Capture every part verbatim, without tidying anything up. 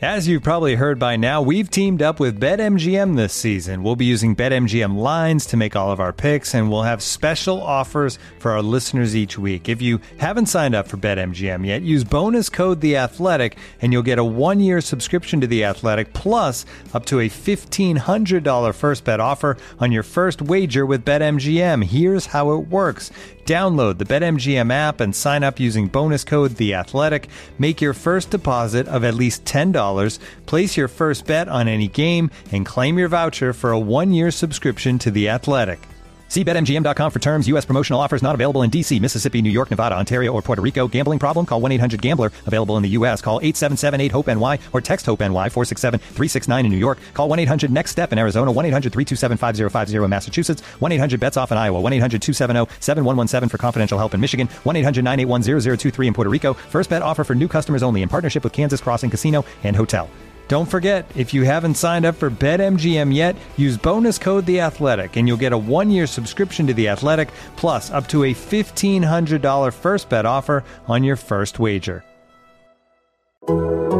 As you've probably heard by now, we've teamed up with BetMGM this season. We'll be using BetMGM lines to make all of our picks, and we'll have special offers for our listeners each week. If you haven't signed up for BetMGM yet, use bonus code The Athletic, and you'll get a one-year subscription to The Athletic, plus up to a fifteen hundred dollars first bet offer on your first wager with BetMGM. Here's how it works. Download the BetMGM app and sign up using bonus code The Athletic. Make your first deposit of at least ten dollars. Place your first bet on any game and claim your voucher for a one-year subscription to The Athletic. See Bet M G M dot com for terms. U S promotional offers not available in D C, Mississippi, New York, Nevada, Ontario, or Puerto Rico. Gambling problem? Call one eight hundred gambler. Available in the U S. Call eight seven seven eight hope N Y or text HOPE-NY four six seven three six nine in New York. Call one eight hundred next step in Arizona. one eight hundred three two seven five zero five zero in Massachusetts. one eight hundred bets off in Iowa. one eight hundred two seven zero seven one one seven for confidential help in Michigan. one eight hundred nine eight one zero zero two three in Puerto Rico. First bet offer for new customers only in partnership with Kansas Crossing Casino and Hotel. Don't forget, if you haven't signed up for BetMGM yet, use bonus code The Athletic, and you'll get a one-year subscription to The Athletic, plus up to a fifteen hundred dollars first bet offer on your first wager. Hear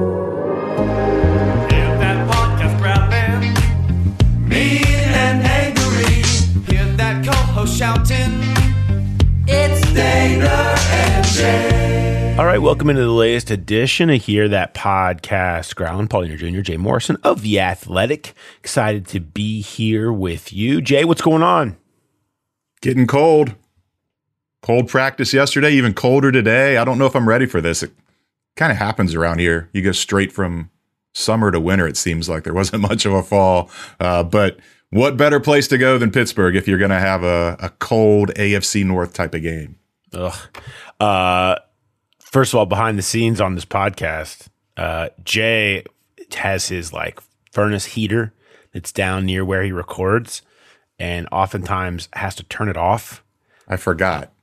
that podcast growling, mean and angry. Hear that co-host shouting, it's Dana and Jay. All right, welcome into the latest edition of Hear That Podcast. Growling, Paulina Junior, Jay Morrison of The Athletic. Excited to be here with you. Jay, what's going on? Getting cold. Cold practice yesterday, even colder today. I don't know if I'm ready for this. It kind of happens around here. You go straight from summer to winter, it seems like. There wasn't much of a fall. Uh, but what better place to go than Pittsburgh if you're going to have a, a cold A F C North type of game? Ugh. Uh... First of all, behind the scenes on this podcast, uh, Jay has his like furnace heater that's down near where he records, and oftentimes has to turn it off. I forgot.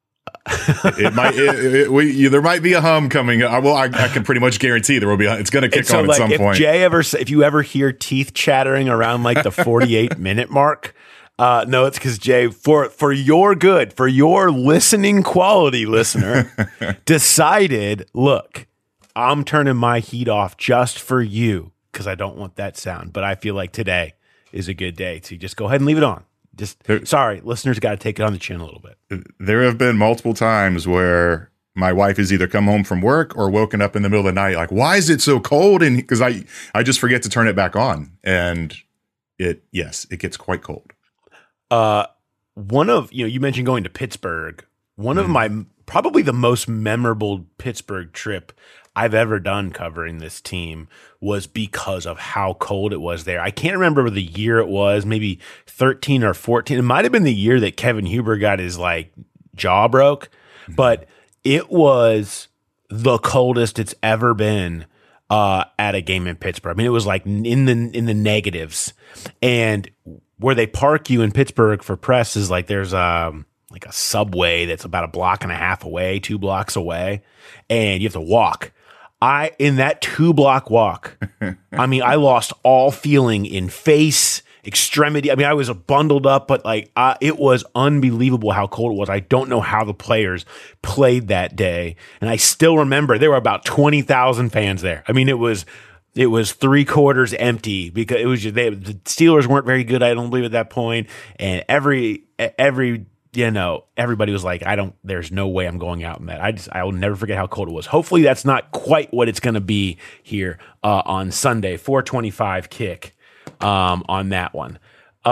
it might. It, it, we, you, there might be a hum coming. I will. I, I can pretty much guarantee there will be. A, it's going to kick so, on like, at some if point. Jay ever, if you ever hear teeth chattering around like the forty-eight minute mark. Uh, no, it's because Jay, for for your good, for your listening quality, listener, decided, look, I'm turning my heat off just for you because I don't want that sound. But I feel like today is a good day to just go ahead and leave it on. Just there, sorry, listeners got to take it on the chin a little bit. There have been multiple times where my wife has either come home from work or woken up in the middle of the night like, why is it so cold? And because I I just forget to turn it back on, and it yes, it gets quite cold. Uh, one of, you know, you mentioned going to Pittsburgh. One mm. of my, probably the most memorable Pittsburgh trip I've ever done covering this team was because of how cold it was there. I can't remember the year it was, maybe thirteen or fourteen. It might have been the year that Kevin Huber got his like jaw broke, mm. but it was the coldest it's ever been uh, at a game in Pittsburgh. I mean, it was like in the, in the negatives, and where they park you in Pittsburgh for press is like there's um like a subway that's about a block and a half away, two blocks away, and you have to walk. I in that two block walk, I mean, I lost all feeling in face, extremity. I mean, I was bundled up, but like uh, it was unbelievable how cold it was. I don't know how the players played that day, and I still remember there were about twenty thousand fans there. I mean, it was. It was three quarters empty because it was just, they, the Steelers weren't very good. I don't believe at that point, and every every you know everybody was like, I don't. There's no way I'm going out in that. I just I will never forget how cold it was. Hopefully that's not quite what it's going to be here uh, on Sunday. four twenty-five kick um, on that one.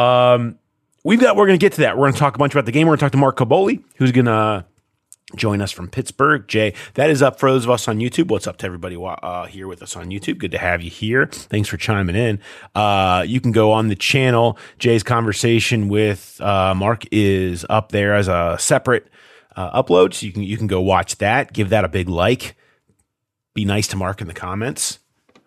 Um, we've got. We're going to get to that. We're going to talk a bunch about the game. We're going to talk to Mark Kaboly, who's going to join us from Pittsburgh. Jay, that is up for those of us on YouTube. What's up to everybody uh, here with us on YouTube? Good to have you here. Thanks for chiming in. Uh, you can go on the channel. Jay's conversation with uh, Mark is up there as a separate uh, upload, so you can you can go watch that. Give that a big like. Be nice to Mark in the comments.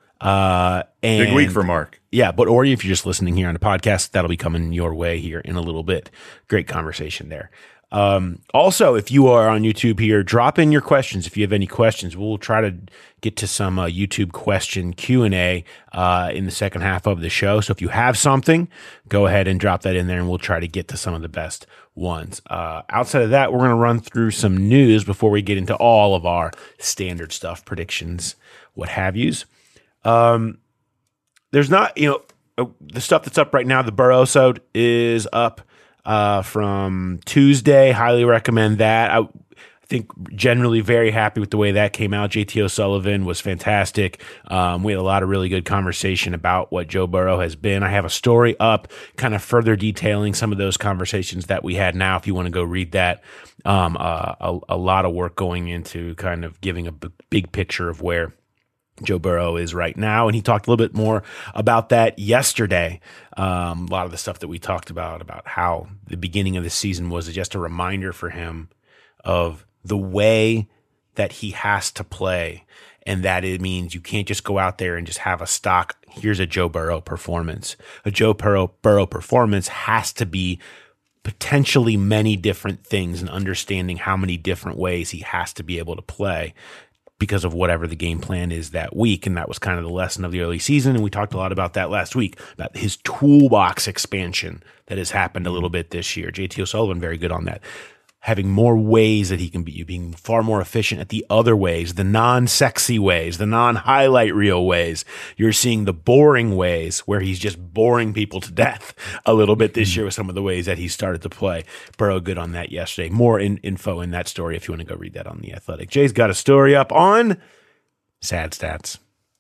Uh, and big week for Mark. Yeah, but or if you're just listening here on the podcast, that'll be coming your way here in a little bit. Great conversation there. Um, also, if you are on YouTube here, drop in your questions. If you have any questions, we'll try to get to some uh, YouTube question Q and A uh, in the second half of the show. So if you have something, go ahead and drop that in there, and we'll try to get to some of the best ones. Uh, outside of that, we're going to run through some news before we get into all of our standard stuff, predictions, what have yous. Um, there's not, you know, uh, the stuff that's up right now. The Burrow episode is up uh, from Tuesday. Highly recommend that. I, I think generally very happy with the way that came out. J T O'Sullivan was fantastic. Um, we had a lot of really good conversation about what Joe Burrow has been. I have a story up kind of further detailing some of those conversations that we had now, if you want to go read that. Um, uh, a, a lot of work going into kind of giving a b- big picture of where Joe Burrow is right now. And he talked a little bit more about that yesterday. Um, a lot of the stuff that we talked about, about how the beginning of the season was just a reminder for him of the way that he has to play, and that it means you can't just go out there and just have a stock, here's a Joe Burrow performance. A Joe Burrow, Burrow performance has to be potentially many different things, and understanding how many different ways he has to be able to play because of whatever the game plan is that week. And that was kind of the lesson of the early season. And we talked a lot about that last week, about his toolbox expansion that has happened a little bit this year. J T O'Sullivan, very good on that. Having more ways that he can be, being far more efficient at the other ways, the non-sexy ways, the non-highlight reel ways. You're seeing the boring ways where he's just boring people to death a little bit this year with some of the ways that he started to play. Burrow good on that yesterday. More in, info in that story if you want to go read that on The Athletic. Jay's got a story up on sad stats.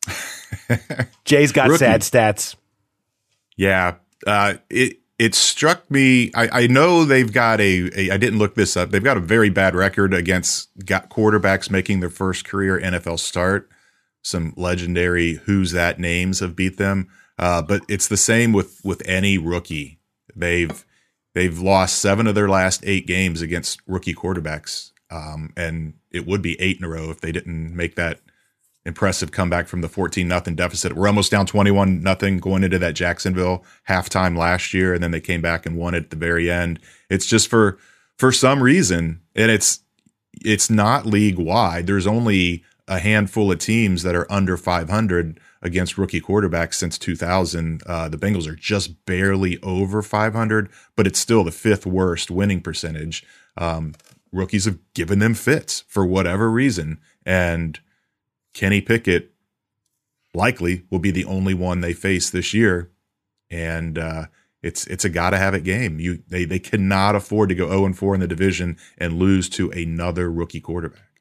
Jay's got Rookie. sad stats. Yeah. Uh, it, It struck me. I, I know they've got a, a. I didn't look this up. They've got a very bad record against got quarterbacks making their first career N F L start. Some legendary "Who's That" names have beat them. Uh, but it's the same with with any rookie. They've they've lost seven of their last eight games against rookie quarterbacks, um, and it would be eight in a row if they didn't make that impressive comeback from the fourteen nothing deficit. We're almost down twenty-one nothing going into that Jacksonville halftime last year, and then they came back and won it at the very end. It's just for for some reason, and it's it's not league wide. There's only a handful of teams that are under five hundred against rookie quarterbacks since two thousand. Uh, the Bengals are just barely over five hundred, but it's still the fifth worst winning percentage. Um, rookies have given them fits for whatever reason, and Kenny Pickett likely will be the only one they face this year, and uh, it's it's a gotta have it game. You they they cannot afford to go oh and four in the division and lose to another rookie quarterback.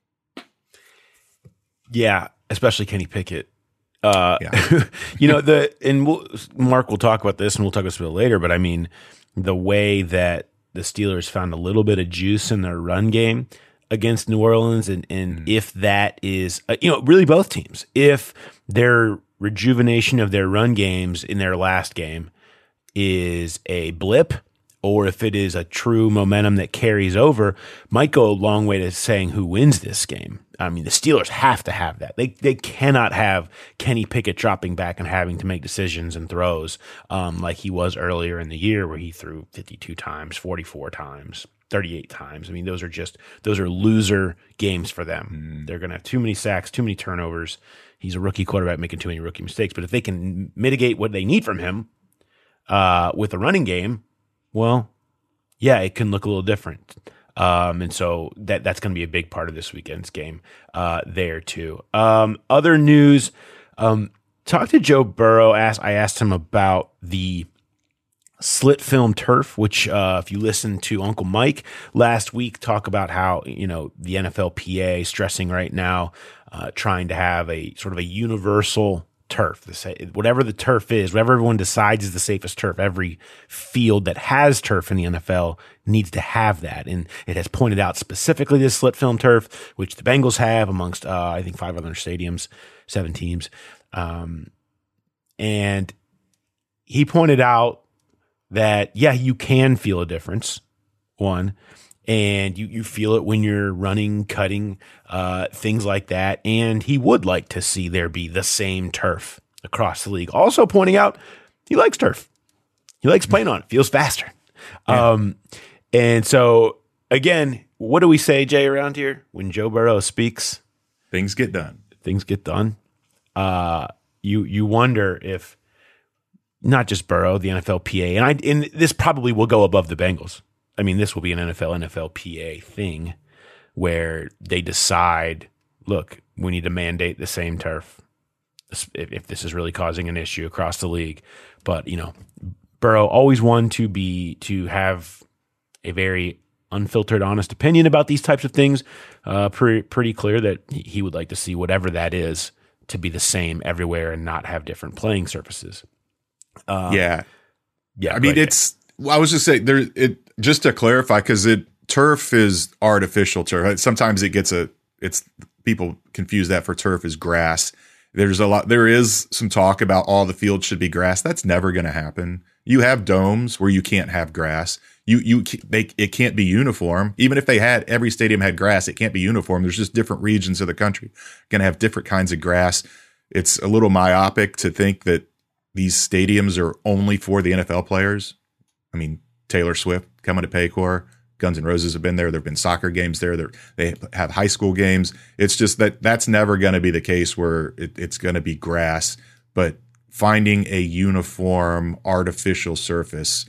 Yeah, especially Kenny Pickett. Uh, Yeah. you know the and we'll, Mark will talk about this, and we'll talk about this a bit later. But I mean, the way that the Steelers found a little bit of juice in their run game against New Orleans, and, and mm. if that is, uh, you know, really both teams, if their rejuvenation of their run games in their last game is a blip, or if it is a true momentum that carries over, might go a long way to saying who wins this game. I mean, the Steelers have to have that. They they cannot have Kenny Pickett dropping back and having to make decisions and throws um, like he was earlier in the year, where he threw fifty-two times, forty-four times, thirty-eight times. I mean, those are just those are loser games for them. Mm. They're going to have too many sacks, too many turnovers. He's a rookie quarterback making too many rookie mistakes. But if they can mitigate what they need from him uh, with a running game, well, yeah, it can look a little different. Um, and so that that's going to be a big part of this weekend's game uh, there too. Um, other news, um, talk to Joe Burrow. Asked, I asked him about the slit film turf, which uh, if you listen to Uncle Mike last week talk about how, you know, the N F L P A stressing right now, uh, trying to have a sort of a universal turf, the, whatever the turf is, whatever everyone decides is the safest turf. Every field that has turf in the N F L needs to have that. And it has pointed out specifically this slit film turf, which the Bengals have amongst, uh, I think, five other stadiums, seven teams. Um, and he pointed out that, yeah, you can feel a difference, one, and you, you feel it when you're running, cutting, uh, things like that. And he would like to see there be the same turf across the league. Also pointing out he likes turf. He likes playing on it. Feels faster. Yeah. Um, and so, again, what do we say, Jay, around here? When Joe Burrow speaks, things get done. Things get done. Uh, you you wonder if not just Burrow, the N F L P A, and I and this probably will go above the Bengals. I mean, this will be an N F L, N F L P A thing where they decide, look, we need to mandate the same turf. if, if this is really causing an issue across the league. But, you know, Burrow always one to be to have a very unfiltered, honest opinion about these types of things. Uh, pretty, pretty clear that he would like to see whatever that is to be the same everywhere and not have different playing surfaces. Um, yeah. Yeah. I mean, right. it's, well, I was just saying there, it, just to clarify, cause it, turf is artificial turf. Sometimes it gets a, it's people confuse that for turf as grass. There's a lot, there is some talk about all the fields should be grass. That's never going to happen. You have domes where you can't have grass. You, you, they, it can't be uniform. Even if they had, every stadium had grass, it can't be uniform. There's just different regions of the country going to have different kinds of grass. It's a little myopic to think that these stadiums are only for the N F L players. I mean, Taylor Swift coming to Paycor, Guns N' Roses have been there. There've been soccer games there. They're, they have high school games. It's just that that's never going to be the case where it, it's going to be grass. But finding a uniform artificial surface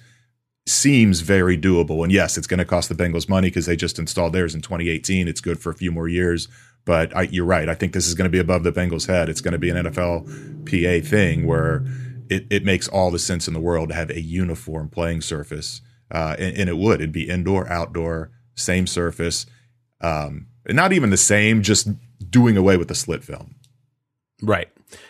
seems very doable. And yes, it's going to cost the Bengals money because they just installed theirs in twenty eighteen. It's good for a few more years. But I, you're right. I think this is going to be above the Bengals' head. It's going to be an N F L P A thing where it, it makes all the sense in the world to have a uniform playing surface. Uh, and, and it would. It'd be indoor, outdoor, same surface. Um, and not even the same, just doing away with the slit film. Right.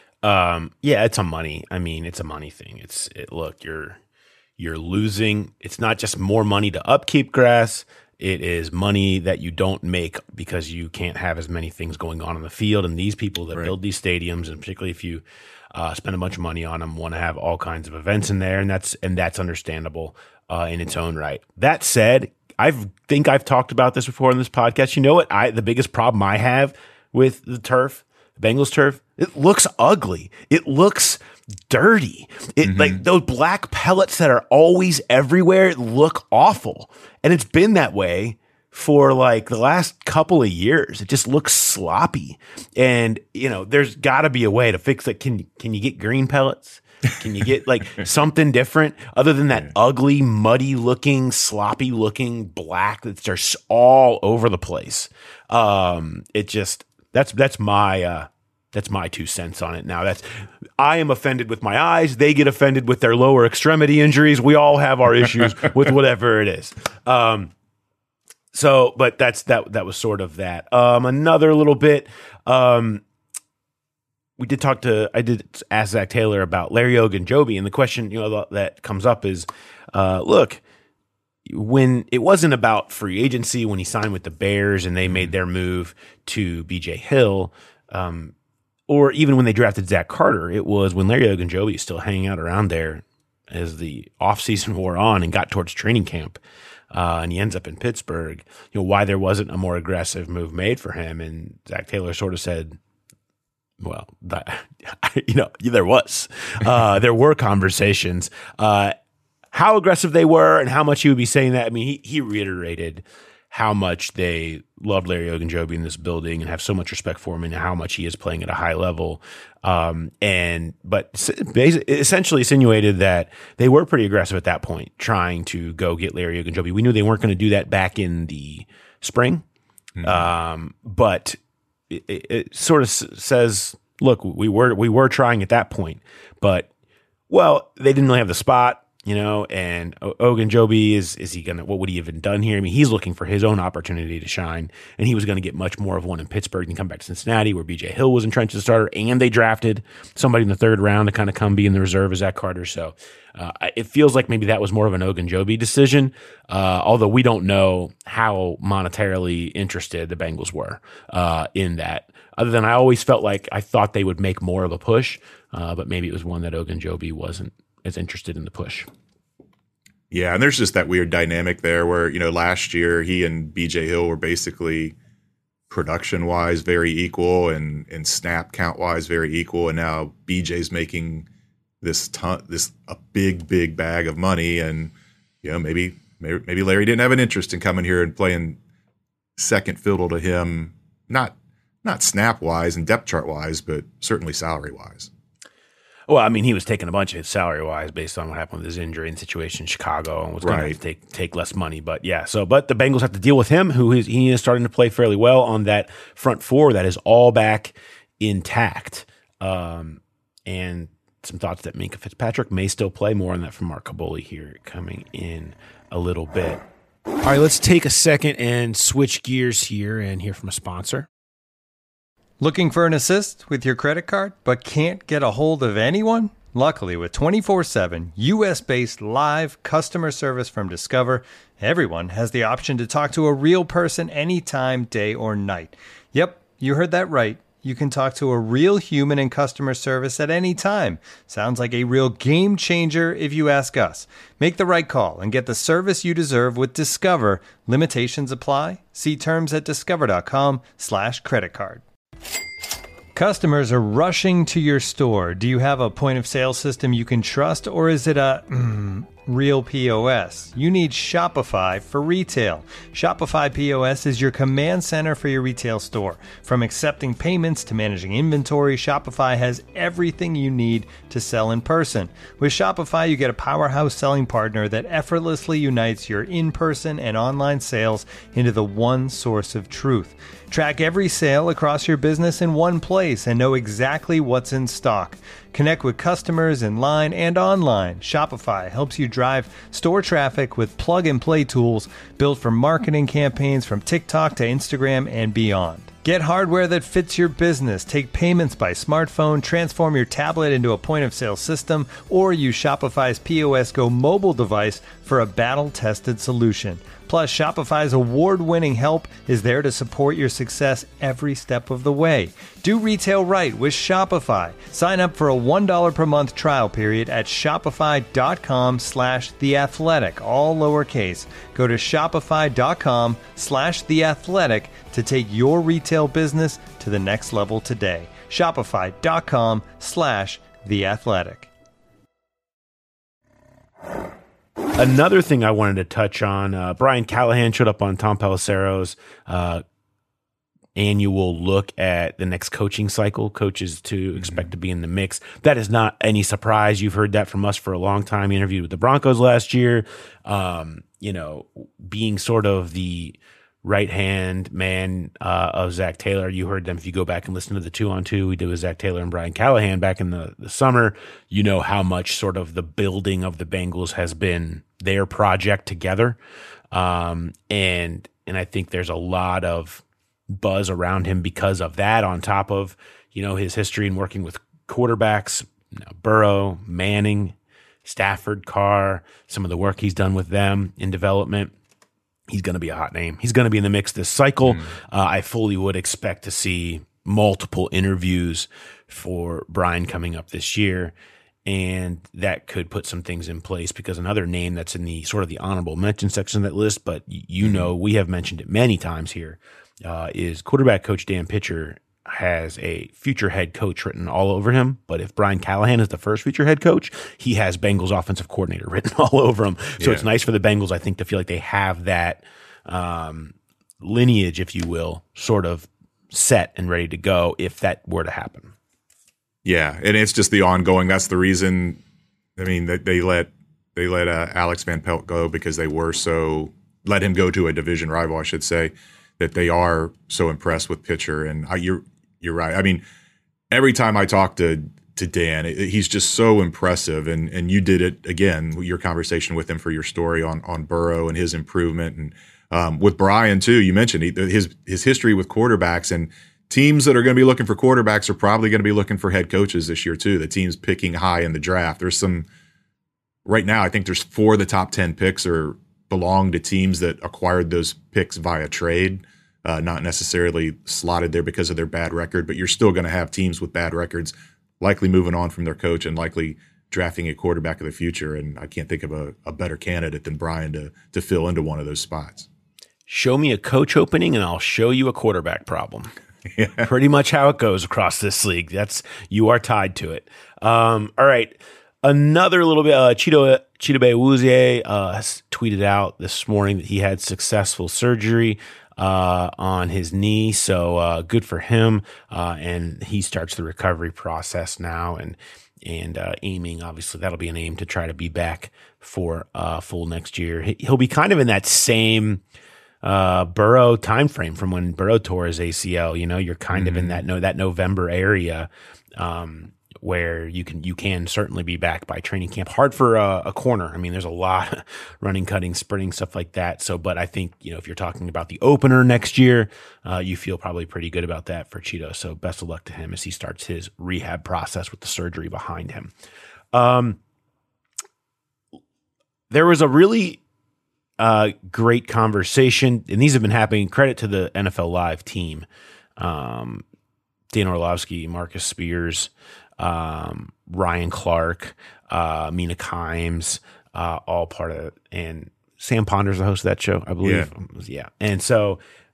Um, yeah, it's a money. I mean, it's a money thing. It's it, look, you're you're losing. It's not just more money to upkeep grass. It is money that you don't make because you can't have as many things going on in the field. And these people that right. build these stadiums, and particularly if you uh, spend a bunch of money on them, want to have all kinds of events in there, and that's and that's understandable uh, in its own right. That said, I think I've talked about this before in this podcast. You know what? I the biggest problem I have with the turf, the Bengals turf, it looks ugly. It looks dirty. It mm-hmm. like those black pellets that are always everywhere look awful. And it's been that way for like the last couple of years. It just looks sloppy. And, you know, there's got to be a way to fix it. Can can you get green pellets? Can you get like something different other than that yeah. ugly, muddy looking, sloppy looking black that's just all over the place? Um, it just that's that's my uh That's my two cents on it. Now that's, I am offended with my eyes. They get offended with their lower extremity injuries. We all have our issues with whatever it is. Um, so, but that's, that, that was sort of that. Um, another little bit, um, we did talk to, I did ask Zach Taylor about Larry Ogunjobi, and the question, you know, that comes up is, uh, look, when it wasn't about free agency, when he signed with the Bears and they made their move to B J Hill, um, or even when they drafted Zach Carter, it was when Larry Ogunjobi is still hanging out around there as the offseason wore on and got towards training camp, uh, and he ends up in Pittsburgh, you know, why there wasn't a more aggressive move made for him. And Zach Taylor sort of said, well, that, you know, there was. Uh, there were conversations. Uh, how aggressive they were and how much he would be saying that, I mean, he, he reiterated how much they loved Larry Ogunjobi in this building and have so much respect for him and how much he is playing at a high level. Um, and, but basically, essentially insinuated that they were pretty aggressive at that point, trying to go get Larry Ogunjobi. We knew they weren't going to do that back in the spring. Mm-hmm. Um, but it, it, it sort of s- says, look, we were, we were trying at that point, but well, they didn't really have the spot. You know, and Ogunjobi, is is he gonna? What would he have done here? I mean, he's looking for his own opportunity to shine, and he was going to get much more of one in Pittsburgh and come back to Cincinnati, where B J Hill was entrenched as a starter, and they drafted somebody in the third round to kind of come be in the reserve as Zach Carter. So uh, it feels like maybe that was more of an Ogunjobi decision, uh, although we don't know how monetarily interested the Bengals were uh, in that. Other than I always felt like I thought they would make more of a push, uh, but maybe it was one that Ogunjobi wasn't as interested in the push. Yeah, and there's just that weird dynamic there where, you know, last year he and B J Hill were basically production-wise very equal and, and snap count-wise very equal, and now B J's making this ton, this a big, big bag of money, and, you know, maybe maybe, maybe Larry didn't have an interest in coming here and playing second fiddle to him, not not snap-wise and depth chart-wise, but certainly salary-wise. Well, I mean, he was taking a bunch of his salary wise based on what happened with his injury and situation in Chicago, and was going right. to take take less money. But yeah, so but the Bengals have to deal with him, who is he is starting to play fairly well on that front four that is all back intact. um, and some thoughts that Minkah Fitzpatrick may still play. More on that from Mark Kaboly here coming in a little bit. All right, let's take a second and switch gears here and hear from a sponsor. Looking for an assist with your credit card, but can't get a hold of anyone? Luckily, with twenty-four seven U S-based live customer service from Discover, everyone has the option to talk to a real person anytime, day or night. Yep, you heard that right. You can talk to a real human in customer service at any time. Sounds like a real game changer if you ask us. Make the right call and get the service you deserve with Discover. Limitations apply. See terms at discover.com slash credit card. Customers are rushing to your store. Do you have a point of sale system you can trust, or is it a mm, real P O S? You need Shopify for retail. Shopify P O S is your command center for your retail store. From accepting payments to managing inventory, Shopify has everything you need to sell in person. With Shopify, you get a powerhouse selling partner that effortlessly unites your in-person and online sales into the one source of truth. Track every sale across your business in one place and know exactly what's in stock. Connect with customers in line and online. Shopify helps you drive store traffic with plug-and-play tools built for marketing campaigns from TikTok to Instagram and beyond. Get hardware that fits your business. Take payments by smartphone, transform your tablet into a point-of-sale system, or use Shopify's P O S Go mobile device for a battle-tested solution. Plus, Shopify's award-winning help is there to support your success every step of the way. Do retail right with Shopify. Sign up for a one dollar per month trial period at shopify.com slash theathletic, all lowercase. Go to shopify.com slash theathletic to take your retail business to the next level today. Shopify.com slash theathletic. Another thing I wanted to touch on, uh, Brian Callahan showed up on Tom Pelissero's uh, annual look at the next coaching cycle, coaches to expect mm-hmm. to be in the mix. That is not any surprise. You've heard that from us for a long time. He interviewed with the Broncos last year, um, you know, being sort of the right-hand man uh, of Zach Taylor. You heard them if you go back and listen to the two-on-two we did with Zach Taylor and Brian Callahan back in the, the summer. You know how much sort of the building of the Bengals has been their project together. Um, and and I think there's a lot of buzz around him because of that, on top of, you know, his history in working with quarterbacks, you know, Burrow, Manning, Stafford, Carr, some of the work he's done with them in development. He's going to be a hot name. He's going to be in the mix this cycle. Mm. Uh, I fully would expect to see multiple interviews for Brian coming up this year, and that could put some things in place, because another name that's in the sort of the honorable mention section of that list, but you mm. know, we have mentioned it many times here, uh, is quarterback coach Dan Pitcher has a future head coach written all over him. But if Brian Callahan is the first future head coach, he has Bengals offensive coordinator written all over him. So yeah. It's nice for the Bengals, I think, to feel like they have that um, lineage, if you will, sort of set and ready to go if that were to happen. Yeah, and it's just the ongoing. That's the reason. I mean, they, they let they let uh, Alex Van Pelt go because they were so let him go to a division rival, I should say, that they are so impressed with Pitcher. And I, you're you're right. I mean, every time I talk to to Dan, it, he's just so impressive. And and you did it again. Your conversation with him for your story on on Burrow and his improvement, and um, with Brian too. You mentioned he, his his history with quarterbacks, and teams that are going to be looking for quarterbacks are probably going to be looking for head coaches this year too. The teams picking high in the draft. There's some right now. I think there's four of the top ten picks are belong to teams that acquired those picks via trade. Uh, not necessarily slotted there because of their bad record, but you're still going to have teams with bad records likely moving on from their coach and likely drafting a quarterback of the future. And I can't think of a, a better candidate than Brian to to fill into one of those spots. Show me a coach opening and I'll show you a quarterback problem. Yeah. Pretty much how it goes across this league. That's you are tied to it. Um, all right. Another little bit, uh, Chido, Chidobe Awuzie uh, has tweeted out this morning that he had successful surgery Uh, on his knee, so uh, good for him. Uh, and he starts the recovery process now, and and uh, aiming, obviously, that'll be an aim to try to be back for uh, full next year. He'll be kind of in that same uh, Burrow time frame from when Burrow tore his A C L. You know, you're kind Mm-hmm. of in that no that November area um, where you can you can certainly be back by training camp. Hard for a, a corner. I mean, there's a lot of running, cutting, sprinting, stuff like that. So, but I think, you know, if you're talking about the opener next year, uh, you feel probably pretty good about that for Cheeto. So best of luck to him as he starts his rehab process with the surgery behind him. Um, there was a really uh, great conversation, and these have been happening. Credit to the N F L Live team. Um, Dan Orlovsky, Marcus Spears, um, Ryan Clark, uh, Mina Kimes, uh, all part of it. And Sam Ponder's the host of that show, I believe. Yeah. yeah. And so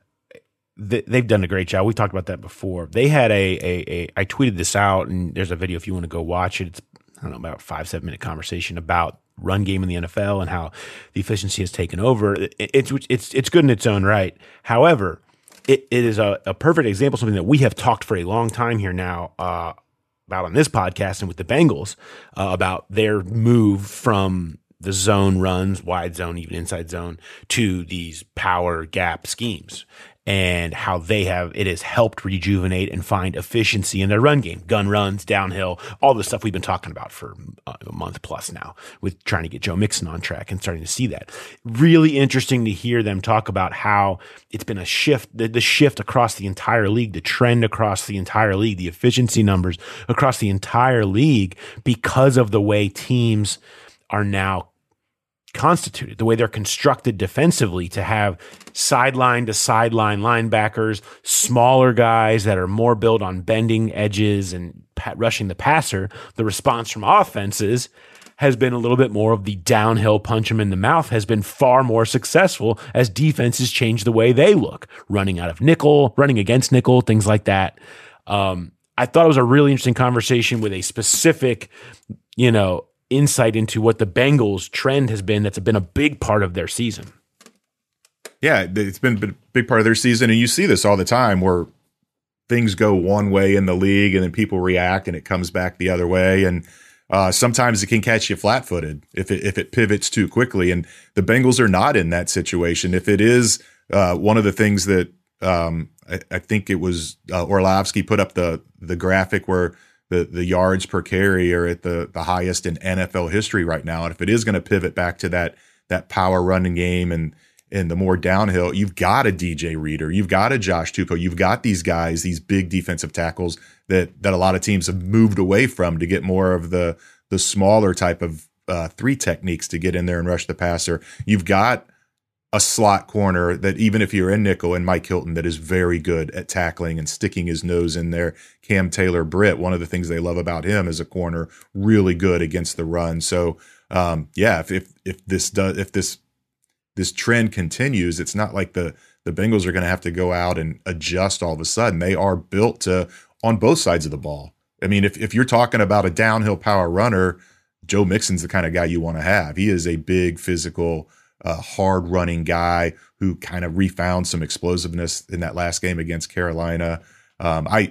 th- they've done a great job. We talked about that before. They had a, a, a, I tweeted this out, and there's a video if you want to go watch it. It's, I don't know, about a five, seven minute conversation about run game in the N F L and how the efficiency has taken over. It, it's, it's, it's good in its own right. However, It, it is a, a perfect example of something that we have talked for a long time here now uh, about on this podcast and with the Bengals uh, about their move from the zone runs, wide zone, even inside zone, to these power gap schemes, and how they have, it has helped rejuvenate and find efficiency in their run game, gun runs, downhill, all the stuff we've been talking about for a month plus now with trying to get Joe Mixon on track and starting to see that. Really interesting to hear them talk about how it's been a shift, the, the shift across the entire league, the trend across the entire league, the efficiency numbers across the entire league because of the way teams are now constituted, the way they're constructed defensively to have sideline to sideline linebackers, smaller guys that are more built on bending edges and pa- rushing the passer. The response from offenses has been a little bit more of the downhill punch them in the mouth, has been far more successful as defenses change the way they look, running out of nickel, running against nickel, things like that. Um, I thought it was a really interesting conversation with a specific, you know, insight into what the Bengals trend has been. That's been a big part of their season. Yeah, it's been a big part of their season. And you see this all the time where things go one way in the league and then people react and it comes back the other way. And uh, sometimes it can catch you flat footed if it, if it pivots too quickly. And the Bengals are not in that situation. If it is uh, one of the things that um, I, I think it was uh, Orlovsky put up the, the graphic where The the yards per carry are at the, the highest in N F L history right now. And if it is going to pivot back to that that power running game and and the more downhill, you've got a D J Reader, you've got a Josh Tuco, you've got these guys, these big defensive tackles that that a lot of teams have moved away from to get more of the the smaller type of uh, three techniques to get in there and rush the passer. You've got a slot corner that even if you're in nickel, and Mike Hilton, that is very good at tackling and sticking his nose in there. Cam Taylor-Britt, one of the things they love about him as a corner, really good against the run. So um, yeah, if, if if this does if this this trend continues, it's not like the the Bengals are going to have to go out and adjust all of a sudden. They are built to on both sides of the ball. I mean, if if you're talking about a downhill power runner, Joe Mixon's the kind of guy you want to have. He is a big physical, a hard running guy who kind of refound some explosiveness in that last game against Carolina. Um, I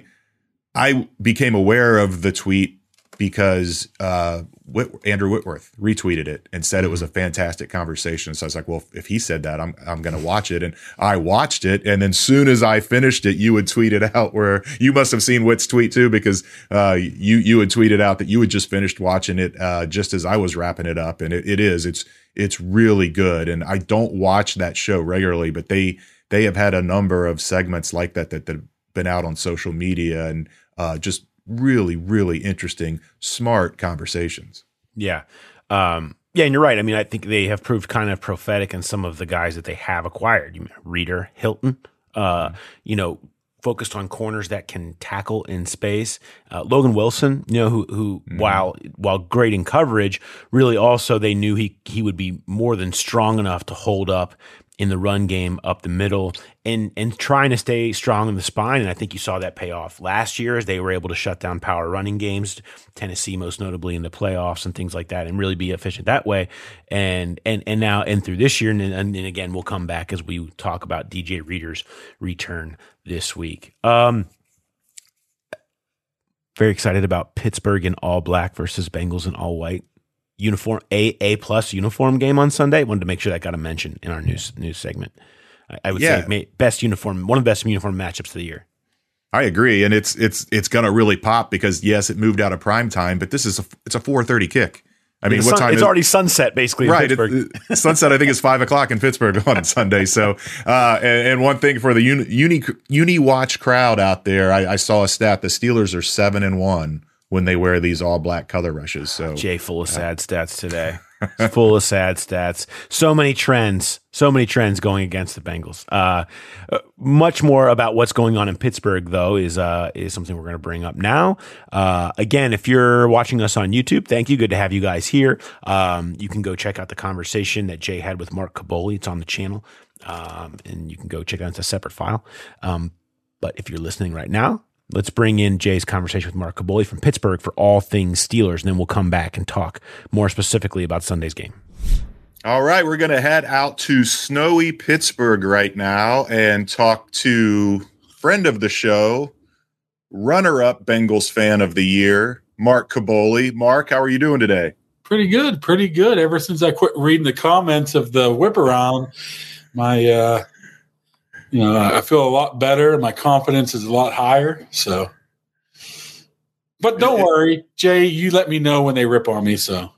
I became aware of the tweet because uh, Whit- Andrew Whitworth retweeted it and said it was a fantastic conversation. So I was like, well, if he said that, I'm I'm going to watch it. And I watched it. And then soon as I finished it, you would tweet it out where you must have seen Whit's tweet too, because uh, you you had tweeted out that you had just finished watching it uh, just as I was wrapping it up. And it, it is, it's, it's really good. And I don't watch that show regularly, but they, they have had a number of segments like that, that, that have been out on social media and uh, just really, really interesting, smart conversations. Yeah. Um, yeah. And you're right. I mean, I think they have proved kind of prophetic in some of the guys that they have acquired. You Reader, Hilton, uh, mm-hmm. you know, focused on corners that can tackle in space. Uh, Logan Wilson, you know, who, who mm-hmm. while while great in coverage, really also they knew he he would be more than strong enough to hold up in the run game up the middle and and trying to stay strong in the spine. And I think you saw that pay off last year as they were able to shut down power running games, Tennessee most notably in the playoffs and things like that, and really be efficient that way. And and and now and through this year, and, and, and again, we'll come back as we talk about D J Reader's return this week. Um, very excited about Pittsburgh in all black versus Bengals in all white. Uniform A A plus uniform game on Sunday. Wanted to make sure that got a mention in our news news segment. I, I would Yeah. say may, best uniform, one of the best uniform matchups of the year. I agree, and it's it's it's going to really pop because yes, it moved out of prime time, but this is a it's a four thirty kick. I mean, The what sun- time? It's is, already sunset, basically. in right. Pittsburgh. It, sunset, I think, is five o'clock in Pittsburgh on Sunday. So, uh, and, and one thing for the uni, uni uni watch crowd out there, I, I saw a stat: the Steelers are seven and one when they wear these all black color rushes. So, Jay, full of sad stats today. Full of sad stats. So many trends. So many trends going against the Bengals. Uh, uh, much more about what's going on in Pittsburgh, though, is uh, is something we're going to bring up now. Uh, again, if you're watching us on YouTube, thank you. Good to have you guys here. Um, you can go check out the conversation that Jay had with Mark Caboli. It's on the channel, um, and you can go check it out. It's a separate file. Um, but if you're listening right now, let's bring in Jay's conversation with Mark Caboli from Pittsburgh for all things Steelers, and then we'll come back and talk more specifically about Sunday's game. all right, we're going to head out to snowy Pittsburgh right now and talk to friend of the show, runner-up Bengals fan of the year, Mark Caboli. Mark, how are you doing today? Pretty good, pretty good. Ever since I quit reading the comments of the whip around, my uh, you know, I feel a lot better. My confidence is a lot higher. So, but don't worry, Jay. You let me know when they rip on me. So,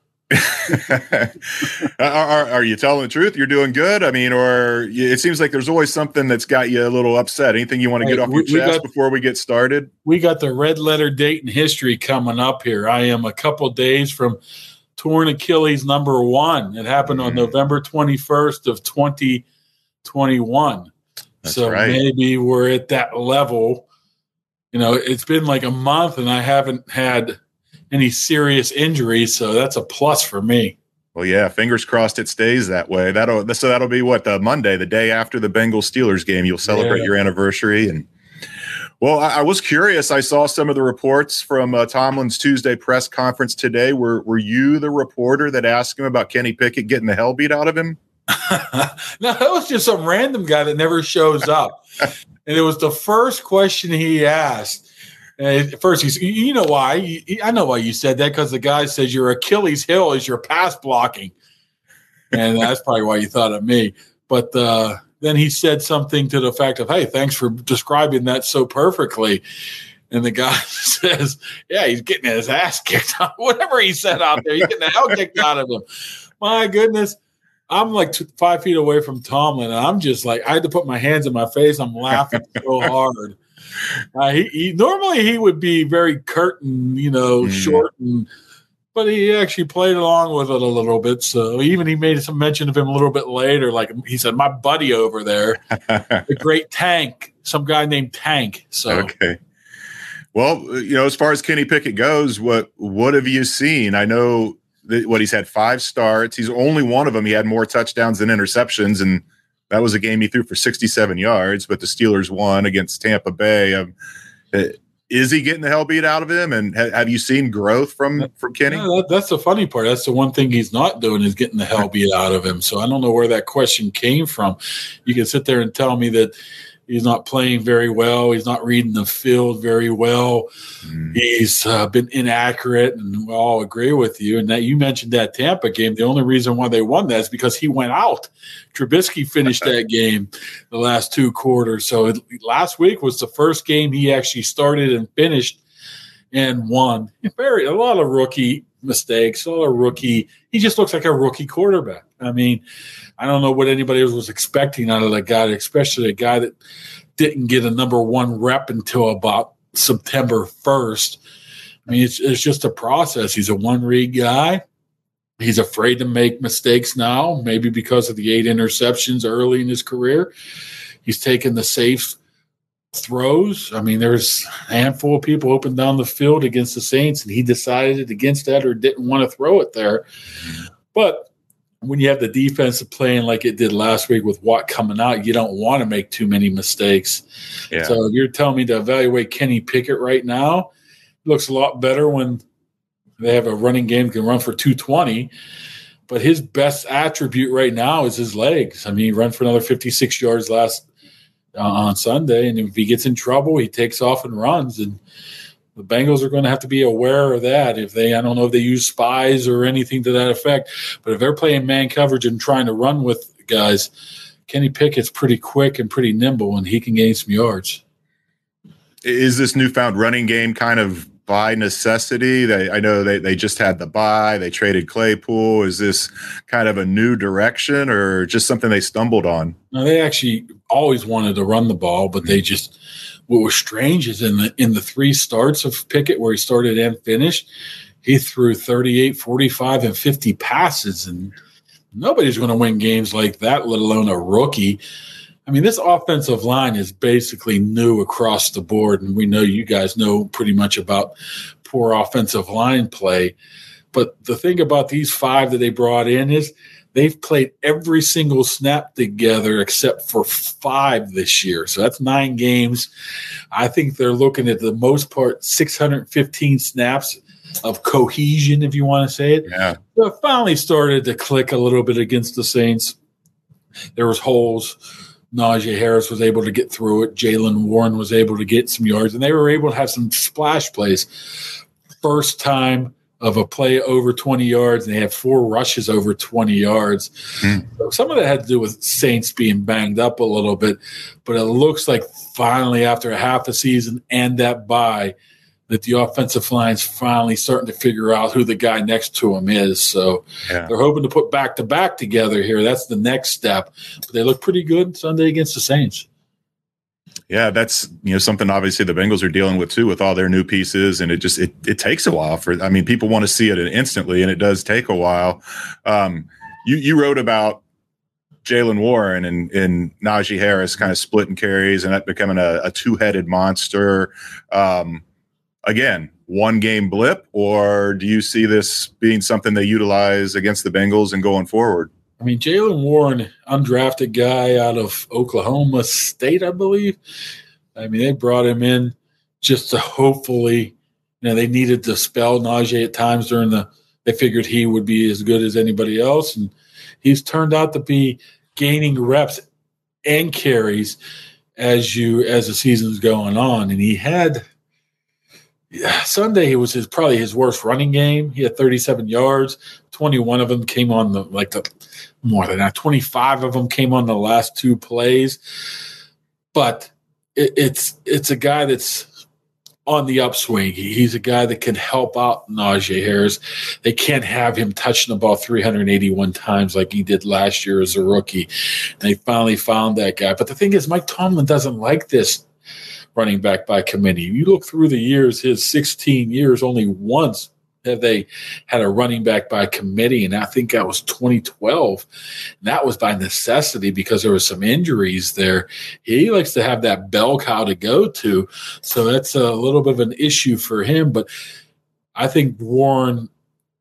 are, are, are you telling the truth? You're doing good. I mean, or it seems like there's always something that's got you a little upset. Anything you want to Hey, get off we- your we chest got- before we get started? we got the red letter date in history coming up here. I am a couple days from torn Achilles number one. It happened on Mm. November twenty-first of twenty twenty-one. That's So right. maybe we're at that level. You know, it's been like a month and I haven't had any serious injuries, so that's a plus for me. Well, yeah, fingers crossed it stays that way. That'll so that'll be what the Monday, the day after the Bengals Steelers game. You'll celebrate Yeah. your anniversary. And well, I, I was curious. I saw some of the reports from uh, Tomlin's Tuesday press conference today. Were were you the reporter that asked him about Kenny Pickett getting the hell beat out of him? No, that was just some random guy that never shows up. And it was the first question he asked. And at first, he's, you know why? You- I know why you said that, because the guy says your Achilles heel is your pass blocking. And that's probably why you thought of me. But uh, then he said something to the fact of, hey, thanks for describing that so perfectly. And the guy says, yeah, he's getting his ass kicked out. Whatever he said out there, he's getting the hell kicked out of him. My goodness. I'm like two, five feet away from Tomlin, and I'm just like, I had to put my hands in my face. I'm laughing so hard. Uh, he, he normally he would be very curt and, you know, Mm. short, and but he actually played along with it a little bit. So even he made some mention of him a little bit later. Like he said, my buddy over there, the great Tank, some guy named Tank. So Okay. Well, you know, as far as Kenny Pickett goes, what what have you seen? I know that what he's had five starts. He's only one of them. He had more touchdowns than interceptions, and that was a game he threw for sixty-seven yards. But the Steelers won against Tampa Bay. Um, uh, is he getting the hell beat out of him? And ha- have you seen growth from from Kenny? Yeah, that, that's the funny part. That's the one thing he's not doing is getting the hell beat out of him. So I don't know where that question came from. You can sit there and tell me that he's not playing very well. He's not reading the field very well. Mm. He's uh, been inaccurate, and we all agree with you. And that you mentioned that Tampa game. The only reason why they won that is because he went out. Trubisky finished that game the last two quarters. So it, last week was the first game he actually started and finished and won. Very a lot of rookie mistakes, a lot of rookie. He just looks like a rookie quarterback. I mean, I don't know what anybody was expecting out of that guy, especially a guy that didn't get a number one rep until about September first. I mean, it's it's just a process. He's a one-read guy. He's afraid to make mistakes now, maybe because of the eight interceptions early in his career. He's taken the safe throws. I mean, there's a handful of people open down the field against the Saints, and he decided against that or didn't want to throw it there. But when you have the defense playing like it did last week with Watt coming out, you don't want to make too many mistakes. Yeah. So if you're telling me to evaluate Kenny Pickett right now, it looks a lot better when they have a running game that can run for two twenty. But his best attribute right now is his legs. I mean, he ran for another fifty-six yards last uh, on Sunday, and if he gets in trouble, he takes off and runs. And the Bengals are going to have to be aware of that. If they, I don't know if they use spies or anything to that effect, but if they're playing man coverage and trying to run with guys, Kenny Pickett's pretty quick and pretty nimble, and he can gain some yards. Is this newfound running game kind of by necessity? They, I know they, they just had the bye. They traded Claypool. Is this kind of a new direction or just something they stumbled on? No, they actually always wanted to run the ball, but they just – what was strange is in the in the three starts of Pickett where he started and finished, he threw thirty-eight, forty-five, and fifty passes, and nobody's going to win games like that, let alone a rookie. I mean, this offensive line is basically new across the board, and we know you guys know pretty much about poor offensive line play. But the thing about these five that they brought in is they've played every single snap together except for five this year. So that's nine games. I think they're looking at the most part six hundred fifteen snaps of cohesion, if you want to say it. Yeah. So it finally started to click a little bit against the Saints. There was holes. Najee Harris was able to get through it. Jaylen Warren was able to get some yards, and they were able to have some splash plays. First time of a play over twenty yards, and they had four rushes over twenty yards. Mm. So some of that had to do with Saints being banged up a little bit, but it looks like finally after a half a season and that bye that the offensive line's finally starting to figure out who the guy next to him is. So yeah. They're hoping to put back-to-back together here. That's the next step. But they look pretty good Sunday against the Saints. Yeah, that's you know something obviously the Bengals are dealing with too with all their new pieces, and it just it it takes a while for. I mean, people want to see it instantly, and it does take a while. Um, you you wrote about Jaylen Warren and, and Najee Harris kind of splitting carries and that becoming a, a two-headed monster. Um, again, one game blip, or do you see this being something they utilize against the Bengals and going forward? I mean, Jaylen Warren, undrafted guy out of Oklahoma State, I believe. I mean, they brought him in just to hopefully, you know, they needed to spell Najee at times during the – they figured he would be as good as anybody else. And he's turned out to be gaining reps and carries as you as the season's going on. And he had yeah, – Sunday it was his probably his worst running game. He had thirty-seven yards. twenty-one of them came on the – like the – more than that. twenty-five of them came on the last two plays. But it, it's it's a guy that's on the upswing. He, he's a guy that can help out Najee Harris. They can't have him touching the ball three hundred eighty-one times like he did last year as a rookie. And they finally found that guy. But the thing is, Mike Tomlin doesn't like this running back by committee. You look through the years, his sixteen years, only once have they had a running back by committee, and I think that was twenty twelve. And that was by necessity because there were some injuries there. He likes to have that bell cow to go to, so that's a little bit of an issue for him. But I think Warren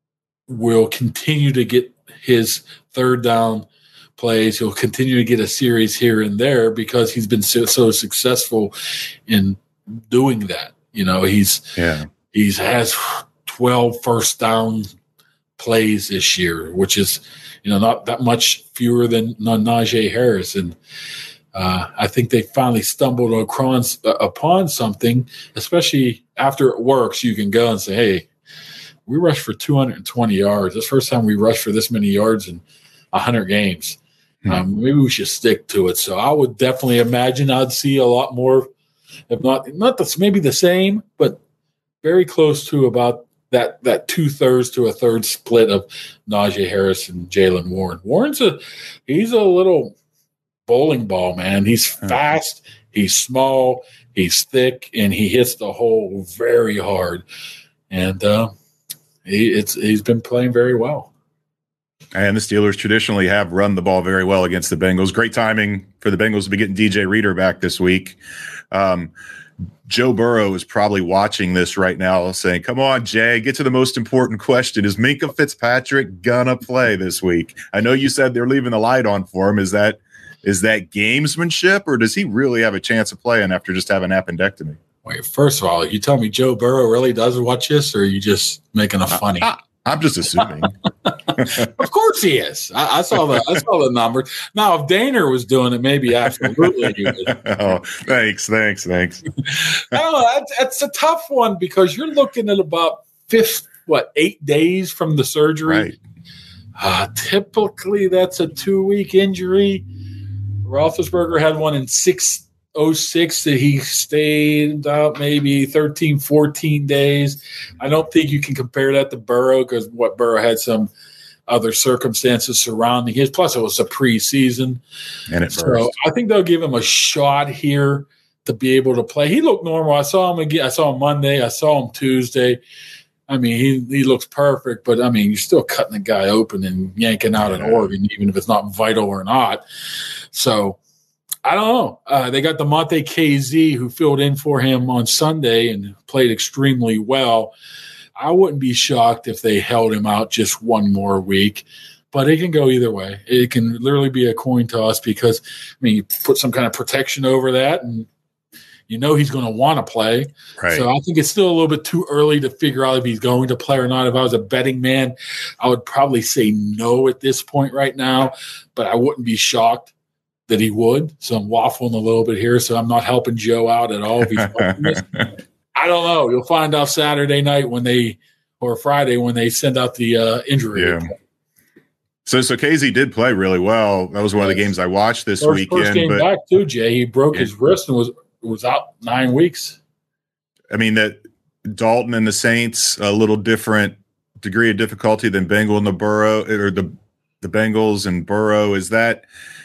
will continue to get his third down plays. He'll continue to get a series here and there because he's been so, so successful in doing that. You know, he's yeah. he's has twelve first down plays this year, which is, you know, not that much fewer than Najee Harris. And uh, I think they finally stumbled across, uh, upon something, especially after it works, you can go and say, hey, we rushed for two hundred twenty yards. That's the first time we rushed for this many yards in one hundred games. Mm-hmm. Um, maybe we should stick to it. So I would definitely imagine I'd see a lot more, if not, not the, maybe the same, but very close to about that that two-thirds to a third split of Najee Harris and Jaylen Warren. Warren's a – he's a little bowling ball, man. He's fast, he's small, he's thick, and he hits the hole very hard. And uh, he, it's he's been playing very well. And the Steelers traditionally have run the ball very well against the Bengals. Great timing for the Bengals to be getting D J Reader back this week. Um Joe Burrow is probably watching this right now saying, come on, Jay, get to the most important question. Is Minkah Fitzpatrick gonna play this week? I know you said they're leaving the light on for him. Is that is that gamesmanship, or does he really have a chance of playing after just having an appendectomy? Wait, first of all, you tell me Joe Burrow really does watch this, or are you just making a funny? I, I, I'm just assuming. Of course he is. I, I saw the I saw the numbers. Now, if Daner was doing it, maybe absolutely he would. Oh, thanks, thanks, thanks. I don't know. That's, that's a tough one because you're looking at about fifth, what, eight days from the surgery. Right. Uh, typically, that's a two-week injury. Roethlisberger had one in six oh six that he stayed out maybe thirteen, fourteen days. I don't think you can compare that to Burrow because what Burrow had some other circumstances surrounding his. Plus, it was a preseason. And it so burst. I think they'll give him a shot here to be able to play. He looked normal. I saw him again. I saw him Monday. I saw him Tuesday. I mean, he, he looks perfect, but, I mean, you're still cutting the guy open and yanking out an organ, even if it's not vital or not. So, I don't know. Uh, they got the Monte K Z who filled in for him on Sunday and played extremely well. I wouldn't be shocked if they held him out just one more week, but it can go either way. It can literally be a coin toss because, I mean, you put some kind of protection over that and you know he's going to want to play. Right. So I think it's still a little bit too early to figure out if he's going to play or not. If I was a betting man, I would probably say no at this point right now, but I wouldn't be shocked that he would. So I'm waffling a little bit here, so I'm not helping Joe out at all if he's watching this. I don't know. You'll find out Saturday night when they – or Friday when they send out the uh, injury Yeah. report. So, so K Z did play really well. That was one of the games I watched this First, weekend. first game but back too, Jay. He broke Yeah. his wrist and was was out nine weeks. I mean, that Dalton and the Saints, a little different degree of difficulty than Bengal and the Burrow, or the the Bengals and Burrow. Is that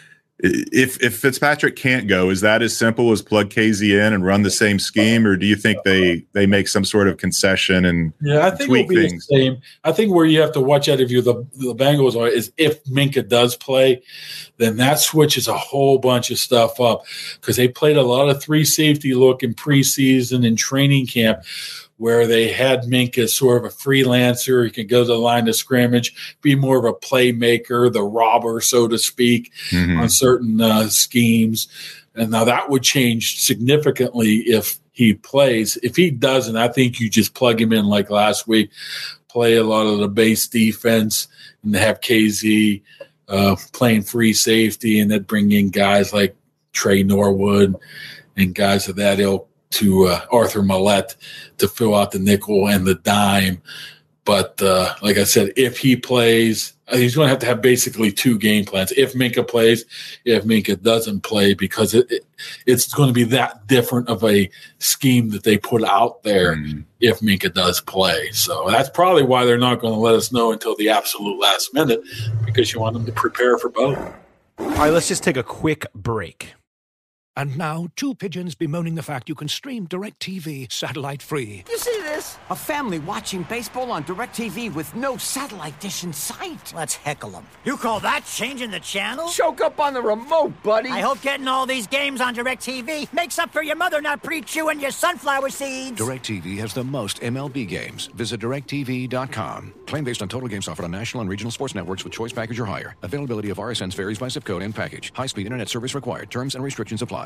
if if Fitzpatrick can't go, is that as simple as plug K Z in and run the same scheme, or do you think they they make some sort of concession and Yeah, I think tweak it'll be things? the same. I think where you have to watch out if you're the the Bengals are is if Minka does play, then that switches a whole bunch of stuff up because they played a lot of three safety look in preseason and training camp where they had Minka as sort of a freelancer. He can go to the line of scrimmage, be more of a playmaker, the robber, so to speak, Mhm. on certain uh, schemes. And now that would change significantly if he plays. If he doesn't, I think you just plug him in like last week, play a lot of the base defense, and have K Z uh, playing free safety, and then bring in guys like Trey Norwood and guys of that ilk to uh, Arthur Millette to fill out the nickel and the dime. But uh, like I said, if he plays, he's going to have to have basically two game plans. If Minka plays, if Minka doesn't play, because it, it it's going to be that different of a scheme that they put out there Mm. if Minka does play. So that's probably why they're not going to let us know until the absolute last minute, because you want them to prepare for both. All right, let's just take a quick break. And now, two pigeons bemoaning the fact you can stream DirecTV satellite-free. You see this? A family watching baseball on DirecTV with no satellite dish in sight. Let's heckle them. You call that changing the channel? Choke up on the remote, buddy. I hope getting all these games on DirecTV makes up for your mother not pre-chewing your sunflower seeds. DirecTV has the most M L B games. Visit direct T V dot com. Claim based on total games offered on national and regional sports networks with choice package or higher. Availability of R S Ns varies by zip code and package. High-speed internet service required. Terms and restrictions apply.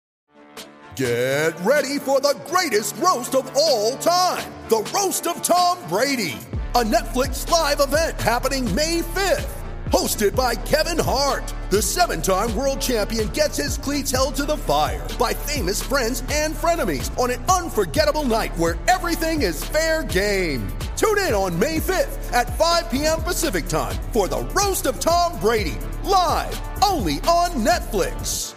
Get ready for the greatest roast of all time, the Roast of Tom Brady, a Netflix live event happening May fifth. Hosted by Kevin Hart, the seven-time world champion gets his cleats held to the fire by famous friends and frenemies on an unforgettable night where everything is fair game. Tune in on May fifth at five p.m. Pacific time for the Roast of Tom Brady, live only on Netflix.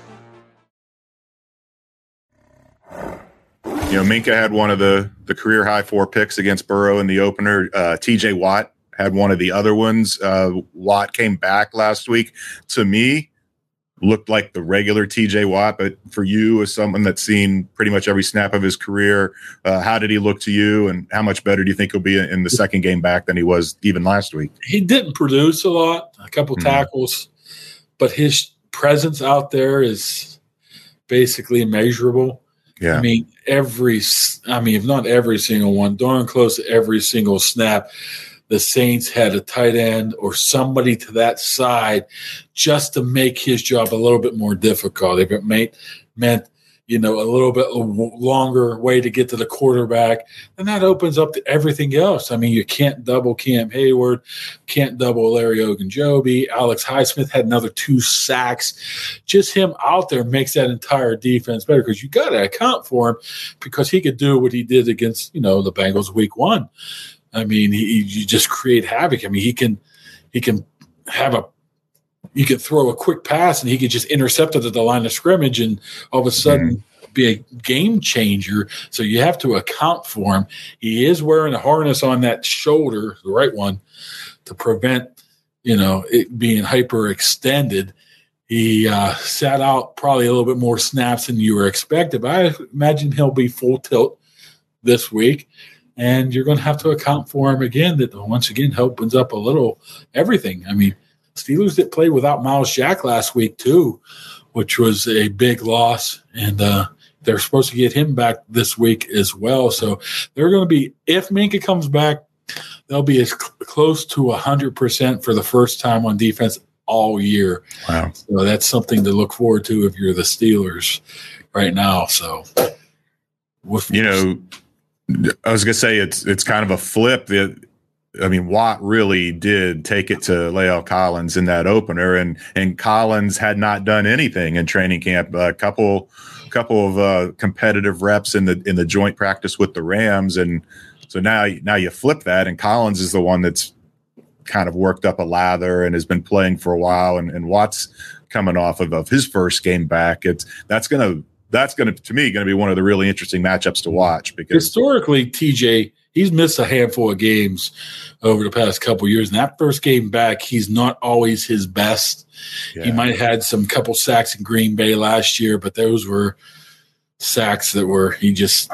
You know, Minka had one of the the career high four picks against Burrow in the opener. Uh, T J Watt had one of the other ones. Uh, Watt came back last week. To me, looked like the regular T J Watt, but for you, as someone that's seen pretty much every snap of his career, uh, how did he look to you, and how much better do you think he'll be in the second game back than he was even last week? He didn't produce a lot, a couple Mm-hmm. tackles, but his presence out there is basically immeasurable. Yeah. I mean, every, I mean, if not every single one, darn close to every single snap, the Saints had a tight end or somebody to that side just to make his job a little bit more difficult. If it meant, meant you know, a little bit longer way to get to the quarterback, then that opens up to everything else. I mean, you can't double Cam Hayward, can't double Larry Ogunjobi. Alex Highsmith had another two sacks. Just him out there makes that entire defense better because you got to account for him because he could do what he did against, you know, the Bengals week one. I mean, he, you just create havoc. I mean, he can he can have a you could throw a quick pass and he could just intercept it at the line of scrimmage and all of a sudden mm-hmm. be a game changer. So you have to account for him. He is wearing a harness on that shoulder, the right one, to prevent, you know, it being hyperextended. He uh, sat out probably a little bit more snaps than you were expected, but I imagine he'll be full tilt this week. And you're going to have to account for him again. That once again opens up a little everything. I mean, Steelers did play without Miles Jack last week too, which was a big loss. And uh, they're supposed to get him back this week as well. So they're going to be, if Minkah comes back, they'll be as cl- close to one hundred percent for the first time on defense all year. Wow. So that's something to look forward to if you're the Steelers right now. So, with you know, I was going to say it's it's kind of a flip. That I mean, Watt really did take it to La'el Collins in that opener, and and Collins had not done anything in training camp. A couple couple of uh, competitive reps in the in the joint practice with the Rams, and so now now you flip that, and Collins is the one that's kind of worked up a lather and has been playing for a while, and, and Watt's coming off of, of his first game back. It's that's going to That's going to, to me, going to be one of the really interesting matchups to watch because historically, T J, he's missed a handful of games over the past couple of years. And that first game back, he's not always his best. Yeah. He might have had some couple sacks in Green Bay last year, but those were sacks that were he just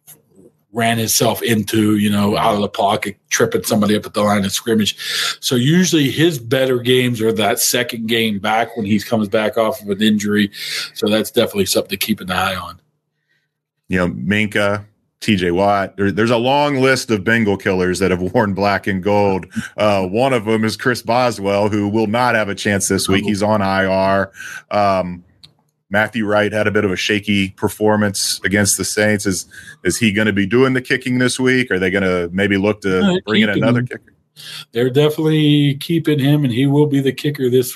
ran himself into, you know, out of the pocket, tripping somebody up at the line of scrimmage. So usually his better games are that second game back when he comes back off of an injury. So that's definitely something to keep an eye on. You know, Minkah, T J Watt, there, there's a long list of Bengal killers that have worn black and gold. Uh, one of them is Chris Boswell, who will not have a chance this week. He's on I R. Um, Matthew Wright had a bit of a shaky performance against the Saints. Is is he going to be doing the kicking this week? Are they going to maybe look to uh, bring in another him. kicker? They're definitely keeping him, and he will be the kicker this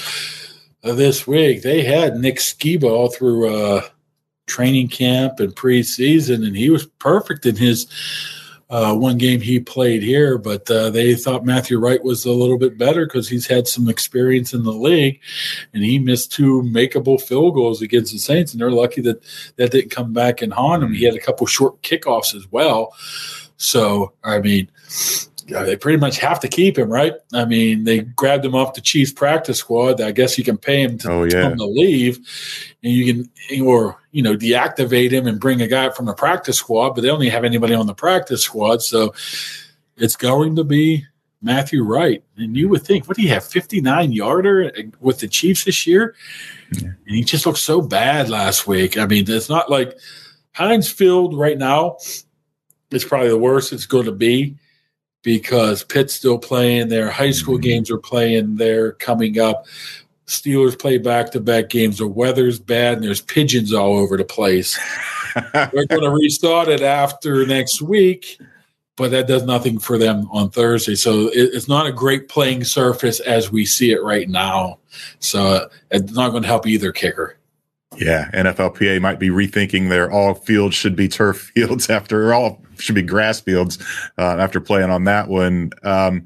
uh, this week. They had Nick Skiba all through uh, training camp and preseason, and he was perfect in his uh, one game he played here. But uh, they thought Matthew Wright was a little bit better because he's had some experience in the league, and he missed two makeable field goals against the Saints, and they're lucky that that didn't come back and haunt him. He had a couple short kickoffs as well. So, I mean, yeah, they pretty much have to keep him, right? I mean, they grabbed him off the Chiefs practice squad. I guess you can pay him to, oh, yeah. tell him to leave, and you can, or, you know, deactivate him and bring a guy from the practice squad, but they don't even have anybody on the practice squad. So it's going to be Matthew Wright. And you would think, what do you have, fifty-nine yarder with the Chiefs this year? Yeah. And he just looked so bad last week. I mean, it's not like Heinz Field right now is probably the worst it's going to be, because Pitt's still playing, their high school mm-hmm. games are playing, they're coming up. Steelers play back-to-back games. The weather's bad, and there's pigeons all over the place. They're going to restart it after next week, but that does nothing for them on Thursday. So it, it's not a great playing surface as we see it right now. So it's not going to help either kicker. Yeah, N F L P A might be rethinking their all fields should be turf fields after all should be grass fields uh, after playing on that one. Um,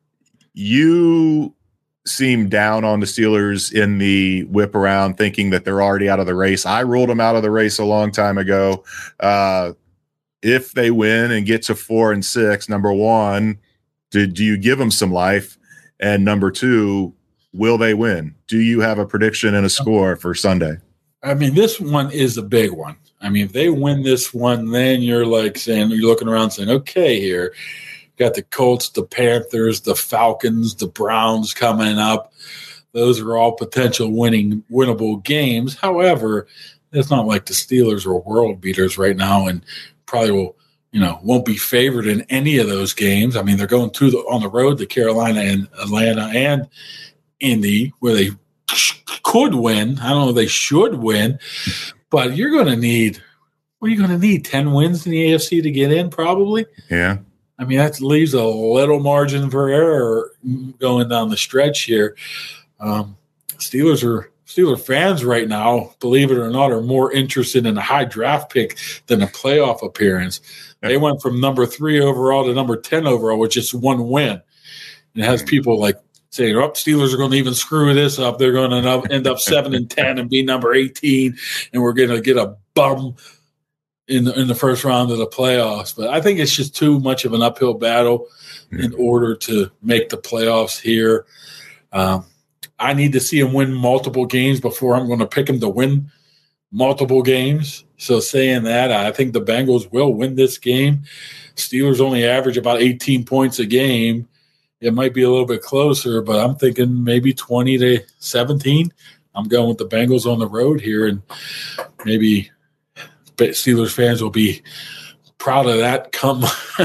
you seem down on the Steelers in the whip around, thinking that they're already out of the race. I ruled them out of the race a long time ago. Uh, if they win and get to four and six, number one, do, do you give them some life? And number two, will they win? Do you have a prediction and a score for Sunday? I mean, this one is a big one. I mean, if they win this one, then you're like saying, you're looking around saying, okay, here, got the Colts, the Panthers, the Falcons, the Browns coming up. Those are all potential winning, winnable games. However, it's not like the Steelers are world beaters right now, and probably will, you know, won't be favored in any of those games. I mean, they're going to the, on the road to Carolina and Atlanta and Indy, where they could win. I don't know if they should win, but you're going to need, what are you going to need, ten wins in the A F C to get in probably? Yeah. I mean, that leaves a little margin for error going down the stretch here. Um, Steelers are Steeler fans right now, believe it or not, are more interested in a high draft pick than a playoff appearance. They went from number three overall to number ten overall with just one win. And it has people like saying, "Oh, Steelers are going to even screw this up. They're going to end up seven and ten and be number eighteen, and we're going to get a bum in the, in the first round of the playoffs." But I think it's just too much of an uphill battle in order to make the playoffs here. Um, I need to see them win multiple games before I'm going to pick them to win multiple games. So saying that, I think the Bengals will win this game. Steelers only average about eighteen points a game. It might be a little bit closer, but I'm thinking maybe twenty to seventeen. I'm going with the Bengals on the road here, and maybe Steelers fans will be proud of that come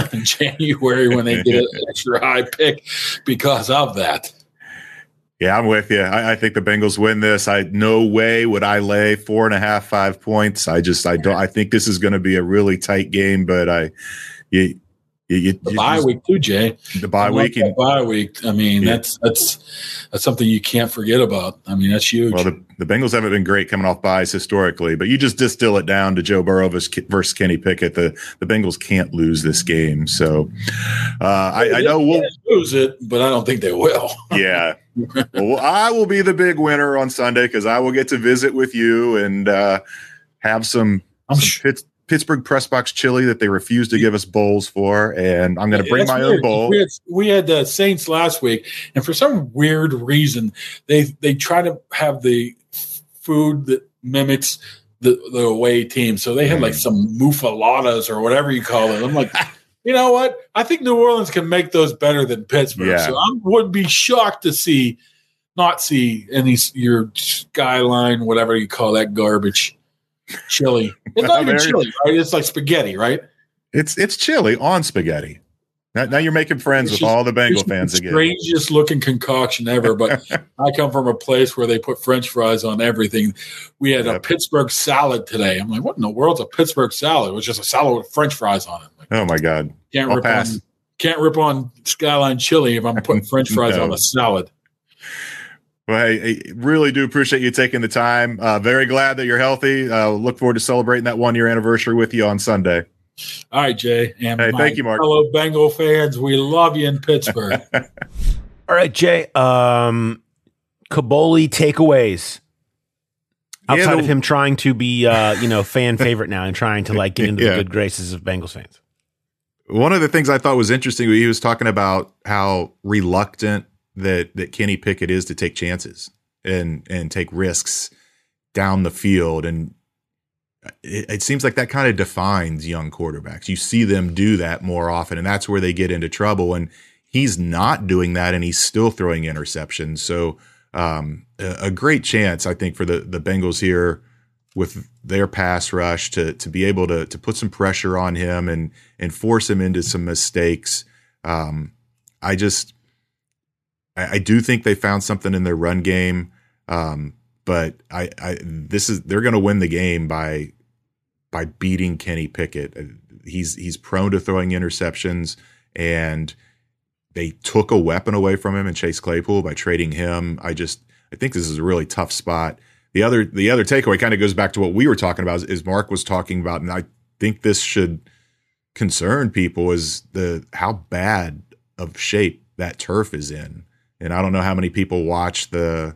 January when they get an extra high pick because of that. Yeah, I'm with you. I, I think the Bengals win this. I no way would I lay four and a half, five points. I just I don't. I think this is going to be a really tight game. But I, you, you, you the bye just, week too, Jay. The bye week. The bye week. I mean, yeah. that's that's that's something you can't forget about. I mean, that's huge. Well, the, the Bengals haven't been great coming off byes historically, but you just distill it down to Joe Burrow versus Kenny Pickett. The the Bengals can't lose this game. So uh, I, I know we'll lose it, but I don't think they will. Yeah. Well, I will be the big winner on Sunday because I will get to visit with you and uh, have some, some sure. Pitts, Pittsburgh press box chili that they refuse to give us bowls for, and I'm going to bring That's my weird. own bowl. We had, we had the Saints last week, and for some weird reason, they they try to have the food that mimics the, the away team. So they had like some mufaladas or whatever you call it. I'm like, you know what? I think New Orleans can make those better than Pittsburgh. Yeah. So I would be shocked to see, not see any your Skyline, whatever you call that garbage, chili. It's not even Very, chili, right? It's like spaghetti, right? It's it's chili on spaghetti. Now, now you're making friends It's with just, all the Bengal it's fans the again. Strangest looking concoction ever, but I come from a place where they put French fries on everything. We had yep. a Pittsburgh salad today. I'm like, what in the world's a Pittsburgh salad? It was just a salad with French fries on it. Like, oh my God! Can't I'll rip pass. on can't rip on Skyline chili if I'm putting French fries No. on a salad. Well, hey, I really do appreciate you taking the time. Uh, very glad that you're healthy. Uh, look forward to celebrating that one year anniversary with you on Sunday. All right, Jay. And hey, my thank you, Mark. fellow Bengal fans, we love you in Pittsburgh. All right, Jay. Um, Kaboli takeaways. Outside Yeah, the- of him trying to be, uh, you know, fan favorite now and trying to like get into Yeah. the good graces of Bengals fans. One of the things I thought was interesting, he was talking about how reluctant that that Kenny Pickett is to take chances and and take risks down the field, and it, it seems like that kind of defines young quarterbacks. You see them do that more often, and that's where they get into trouble. And he's not doing that, and he's still throwing interceptions. So um, a, a great chance, I think, for the the Bengals here with their pass rush to to be able to to put some pressure on him and and force him into some mistakes. Um, I just I, I do think they found something in their run game, um, but I, I this is they're going to win the game by by beating Kenny Pickett. He's he's prone to throwing interceptions, and they took a weapon away from him in Chase Claypool by trading him. I just I think this is a really tough spot. The other the other takeaway kind of goes back to what we were talking about, is, is Mark was talking about, and I think this should concern people, is the how bad of shape that turf is in. And I don't know how many people watch the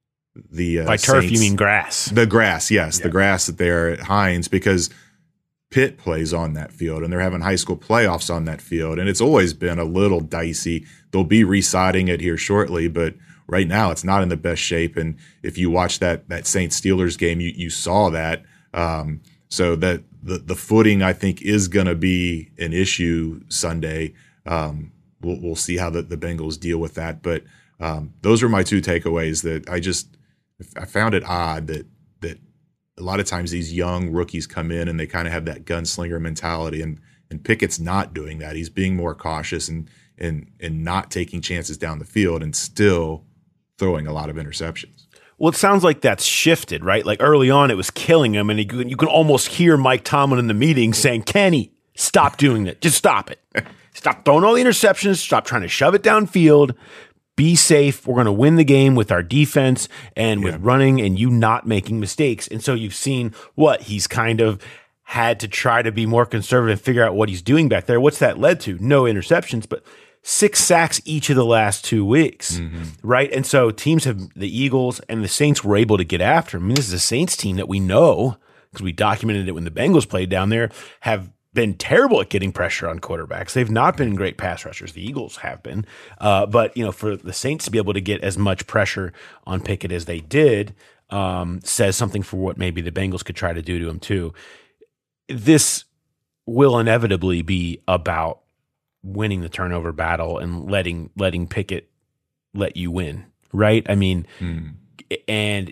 the uh, By turf, Saints, you mean grass. the grass, yes, Yeah. the grass that they're at Heinz, because Pitt plays on that field, and they're having high school playoffs on that field, and it's always been a little dicey. They'll be residing it here shortly, but right now it's not in the best shape. And if you watch that that Saints Steelers game, you you saw that. Um, so that the the footing, I think, is going to be an issue Sunday. Um, we'll we'll see how the, the Bengals deal with that. But um, those are my two takeaways. That I just I found it odd that that a lot of times these young rookies come in and they kind of have that gunslinger mentality, and and Pickett's not doing that. He's being more cautious and and and not taking chances down the field, and still throwing a lot of interceptions. Well, it sounds like that's shifted, right? Like early on, it was killing him, and you, you can almost hear Mike Tomlin in the meeting saying, Kenny, stop doing that. Just stop it. Stop throwing all the interceptions. Stop trying to shove it downfield. Be safe. We're going to win the game with our defense and with Yeah. running and you not making mistakes. And so you've seen what he's kind of had to try to be more conservative and figure out what he's doing back there. What's that led to? No interceptions, but six sacks each of the last two weeks, mm-hmm. right? And so teams have, the Eagles and the Saints were able to get after him. I mean, this is a Saints team that we know, because we documented it when the Bengals played down there, have been terrible at getting pressure on quarterbacks. They've not been great pass rushers. The Eagles have been. Uh, but, you know, for the Saints to be able to get as much pressure on Pickett as they did um, says something for what maybe the Bengals could try to do to him too. This will inevitably be about winning the turnover battle and letting letting Pickett let you win, right? I mean, mm. and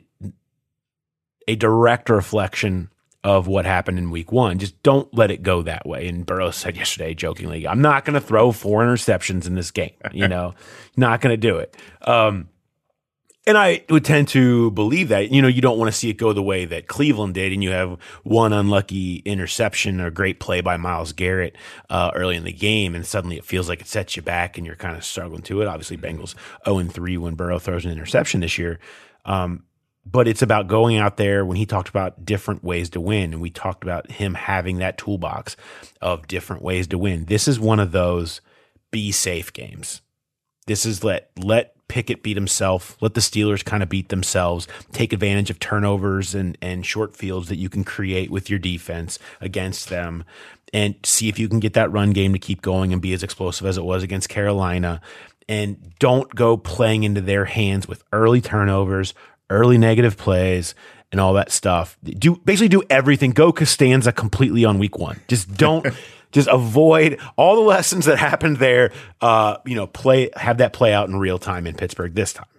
a direct reflection of what happened in week one. Just don't let it go that way. And Burrow said yesterday, jokingly, I'm not going to throw four interceptions in this game. You know, not going to do it. Um, and I would tend to believe that. You know, you don't want to see it go the way that Cleveland did, and you have one unlucky interception or great play by Myles Garrett uh, early in the game, and suddenly it feels like it sets you back and you're kind of struggling to it. Obviously, Bengals oh and three when Burrow throws an interception this year. Um, But it's about going out there when he talked about different ways to win. And we talked about him having that toolbox of different ways to win. This is one of those be safe games. This is let, let Pickett beat himself. Let the Steelers kind of beat themselves. Take advantage of turnovers and, and short fields that you can create with your defense against them. And see if you can get that run game to keep going and be as explosive as it was against Carolina. And don't go playing into their hands with early turnovers, early negative plays, and all that stuff. Do basically do everything. Go Costanza completely on week one. Just don't, just avoid all the lessons that happened there. Uh, you know, play have that play out in real time in Pittsburgh this time.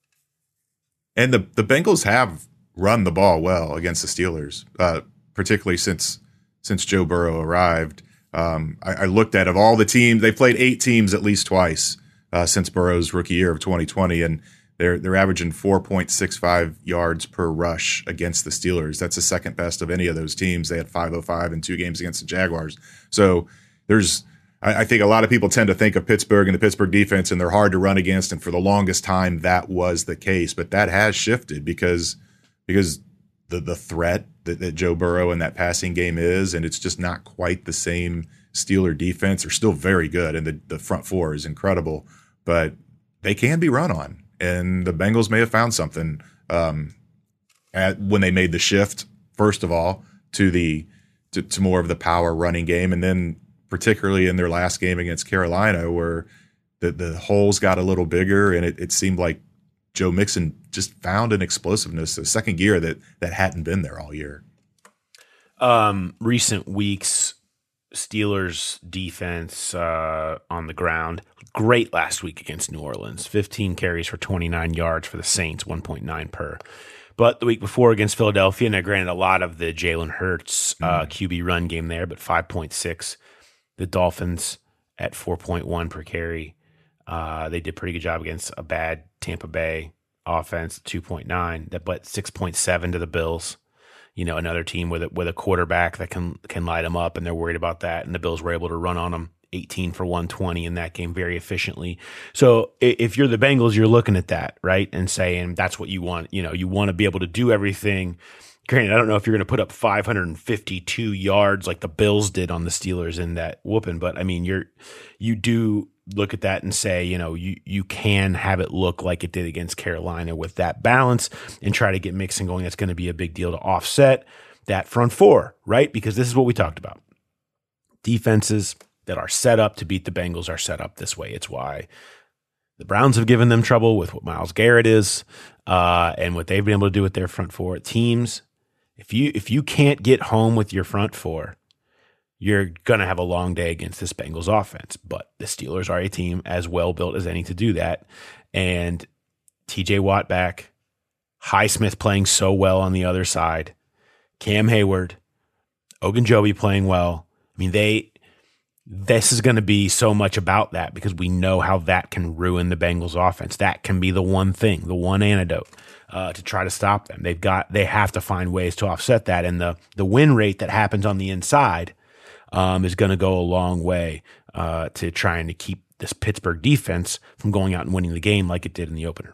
And the the Bengals have run the ball well against the Steelers, uh, particularly since since Joe Burrow arrived. Um, I, I looked at of all the teams, they played eight teams at least twice uh, since Burrow's rookie year of twenty twenty, and They're they're averaging four point six five yards per rush against the Steelers. That's the second best of any of those teams. They had five oh five in two games against the Jaguars. So there's, I, I think a lot of people tend to think of Pittsburgh and the Pittsburgh defense, and they're hard to run against. And for the longest time, that was the case. But that has shifted because because the the threat that, that Joe Burrow and that passing game is, and it's just not quite the same Steeler defense. They're still very good, and the, the front four is incredible, but they can be run on. And the Bengals may have found something um, at, when they made the shift, first of all, to the to, to more of the power running game, and then particularly in their last game against Carolina, where the, the holes got a little bigger, and it, it seemed like Joe Mixon just found an explosiveness, a second gear that that hadn't been there all year. Um, recent weeks, Steelers defense uh, on the ground. Great last week against New Orleans. fifteen carries for twenty-nine yards for the Saints, one point nine per. But the week before against Philadelphia, now granted a lot of the Jalen Hurts uh, Q B run game there, but five point six. The Dolphins at four point one per carry. Uh, they did a pretty good job against a bad Tampa Bay offense, two point nine. But six point seven to the Bills. You know, another team with a, with a quarterback that can can light them up, and they're worried about that. And the Bills were able to run on them eighteen for one twenty in that game very efficiently. So if you're the Bengals, you're looking at that, right, and saying that's what you want. You know, you want to be able to do everything. Granted, I don't know if you're going to put up five hundred fifty-two yards like the Bills did on the Steelers in that whooping, but I mean, you're you do look at that and say, you know, you you can have it look like it did against Carolina with that balance and try to get Mixon going. That's going to be a big deal to offset that front four, right? Because this is what we talked about. Defenses that are set up to beat the Bengals are set up this way. It's why the Browns have given them trouble with what Myles Garrett is uh, and what they've been able to do with their front four. Teams, if you if you can't get home with your front four, you're going to have a long day against this Bengals offense. But the Steelers are a team as well built as any to do that. And T J Watt back, Highsmith playing so well on the other side, Cam Hayward, Ogunjobi playing well. I mean, they this is going to be so much about that because we know how that can ruin the Bengals offense. That can be the one thing, the one antidote uh, to try to stop them. They've got they have to find ways to offset that. And the the win rate that happens on the inside Um, is going to go a long way uh, to trying to keep this Pittsburgh defense from going out and winning the game like it did in the opener.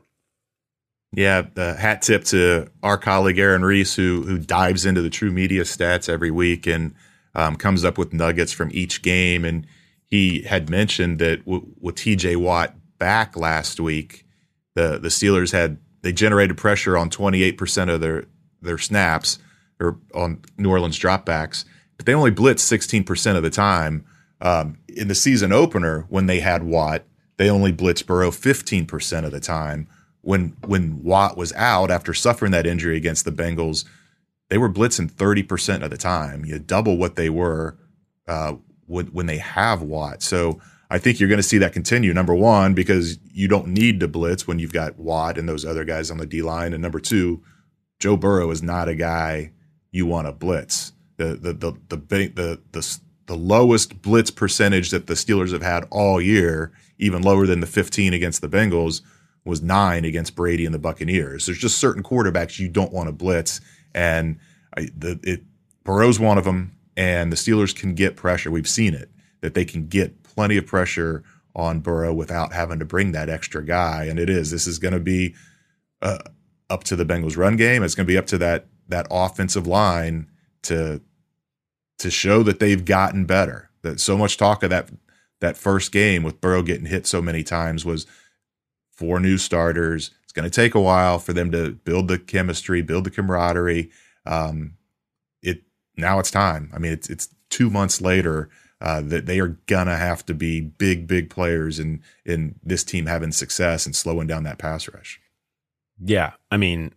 Yeah, the hat tip to our colleague Aaron Reese, who who dives into the True Media stats every week and um, comes up with nuggets from each game. And he had mentioned that w- with T J Watt back last week, the the Steelers had they generated pressure on twenty-eight percent of their their snaps or on New Orleans dropbacks, but they only blitzed sixteen percent of the time. Um, in the season opener, when they had Watt, they only blitzed Burrow fifteen percent of the time. When when Watt was out after suffering that injury against the Bengals, they were blitzing thirty percent of the time. You double what they were uh, when, when they have Watt. So I think you're going to see that continue, number one, because you don't need to blitz when you've got Watt and those other guys on the D-line. And number two, Joe Burrow is not a guy you want to blitz. The the the the the the, the lowest blitz percentage that the Steelers have had all year, even lower than the fifteen against the Bengals, was nine against Brady and the Buccaneers. There's just certain quarterbacks you don't want to blitz, and I, the it Burrow's one of them. And the Steelers can get pressure. We've seen it, that they can get plenty of pressure on Burrow without having to bring that extra guy. And it is. This is going to be uh, up to the Bengals run game. It's going to be up to that that offensive line to to show that they've gotten better. That so much talk of that that first game with Burrow getting hit so many times was four new starters. It's going to take a while for them to build the chemistry, build the camaraderie. Um, it now it's time. I mean, it's it's two months later uh, that they are gonna have to be big, big players in in this team having success and slowing down that pass rush. Yeah, I mean,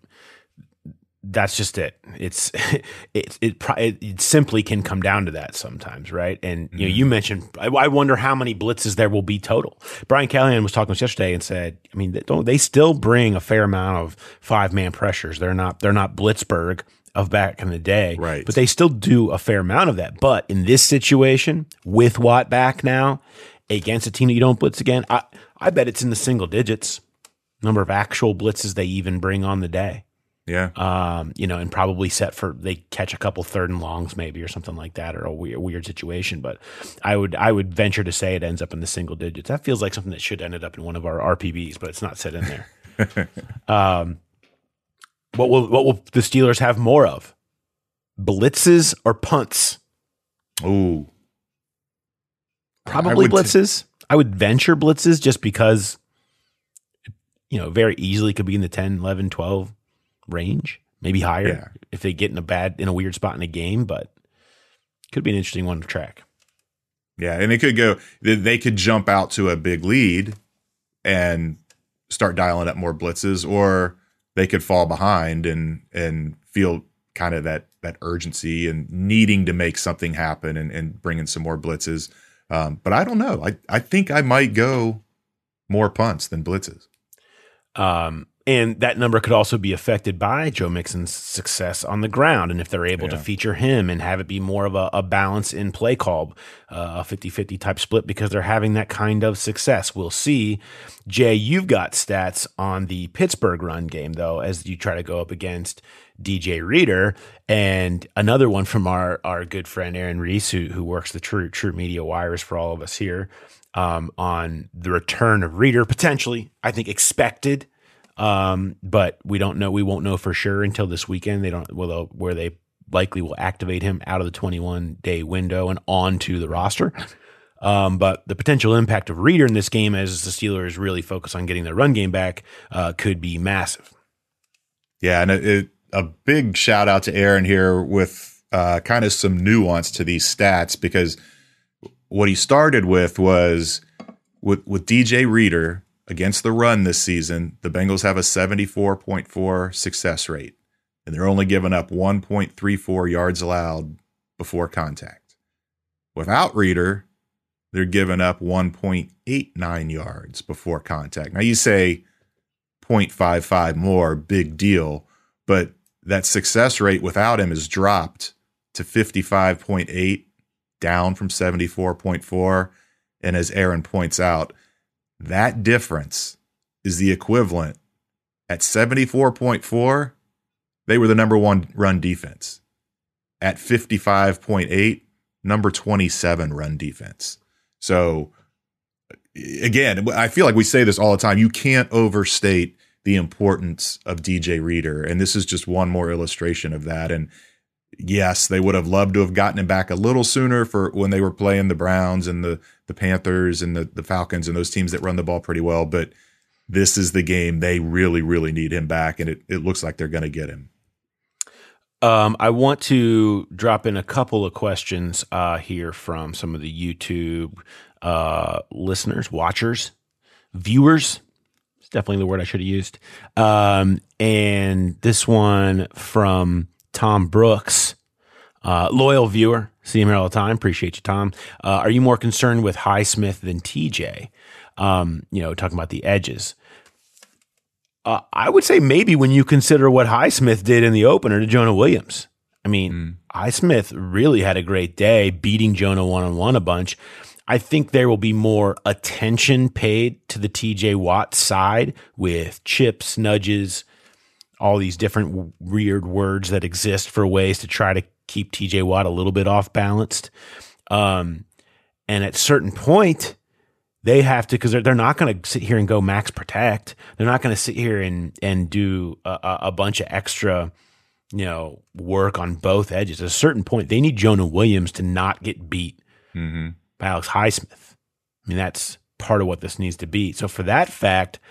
that's just it. It's it it, it it simply can come down to that sometimes, right? And you know, you mentioned, I, I wonder how many blitzes there will be total. Brian Callahan was talking to us yesterday and said, I mean, they don't they still bring a fair amount of five man pressures. They're not they're not Blitzburg of back in the day, right? But they still do a fair amount of that. But in this situation, with Watt back now against a team that you don't blitz again, I I bet it's in the single digits number of actual blitzes they even bring on the day. Yeah. Um, you know, and probably set for, they catch a couple third and longs maybe or something like that, or a weird, weird situation. But I would, I would venture to say it ends up in the single digits. That feels like something that should ended up in one of our R P Bs, but it's not set in there. um, what will, what will the Steelers have more of? Blitzes or punts? Ooh. Probably I blitzes. T- I would venture blitzes just because, you know, very easily could be in the ten, eleven, twelve range, maybe higher yeah. if they get in a bad, in a weird spot in a game, but could be an interesting one to track. Yeah. And it could go, they could jump out to a big lead and start dialing up more blitzes, or they could fall behind and, and feel kind of that, that urgency and needing to make something happen and, and bring in some more blitzes. Um, but I don't know. I, I think I might go more punts than blitzes. Um, And that number could also be affected by Joe Mixon's success on the ground. And if they're able yeah. to feature him and have it be more of a, a balance in play call, uh, a fifty-fifty type split, because they're having that kind of success. We'll see. Jay, you've got stats on the Pittsburgh run game, though, as you try to go up against D J Reader. And another one from our, our good friend Aaron Reese, who, who works the True, True Media wires for all of us here, um, on the return of Reader, potentially, I think, expected. Um, but we don't know. We won't know for sure until this weekend. They don't, well, where they likely will activate him out of the twenty-one day window and onto the roster. Um, but the potential impact of Reader in this game, as the Steelers really focus on getting their run game back, uh, could be massive. Yeah, and it, it, a big shout out to Aaron here with uh, kind of some nuance to these stats, because what he started with was with with D J Reader. Against the run this season, the Bengals have a seventy-four point four success rate, and they're only giving up one point three four yards allowed before contact. Without Reader, they're giving up one point eight nine yards before contact. Now you say zero point five five more, big deal, but that success rate without him has dropped to fifty-five point eight, down from seventy-four point four, and as Aaron points out, that difference is the equivalent. At seventy-four point four, they were the number one run defense. At fifty-five point eight, number twenty-seven run defense. So, again, I feel like we say this all the time. You can't overstate the importance of D J Reader, and this is just one more illustration of that. And yes, they would have loved to have gotten him back a little sooner for when they were playing the Browns and the the Panthers and the, the Falcons and those teams that run the ball pretty well. But this is the game they really, really need him back, and it, it looks like they're going to get him. Um, I want to drop in a couple of questions uh, here from some of the YouTube uh, listeners, watchers, viewers. It's definitely the word I should have used. Um, and this one from Tom Brooks, uh, loyal viewer. See him here all the time. Appreciate you, Tom. Uh, are you more concerned with Highsmith than T J? Um, you know, talking about the edges. Uh, I would say maybe when you consider what Highsmith did in the opener to Jonah Williams. I mean, mm. Highsmith really had a great day, beating Jonah one-on-one a bunch. I think there will be more attention paid to the T J Watt side with chips, nudges, all these different w- weird words that exist for ways to try to keep T J Watt a little bit off balanced. Um, and at a certain point, they have to, because they're, they're not going to sit here and go max protect. They're not going to sit here and, and do a, a bunch of extra, you know, work on both edges. At a certain point, they need Jonah Williams to not get beat mm-hmm. by Alex Highsmith. I mean, that's part of what this needs to be. So for that fact,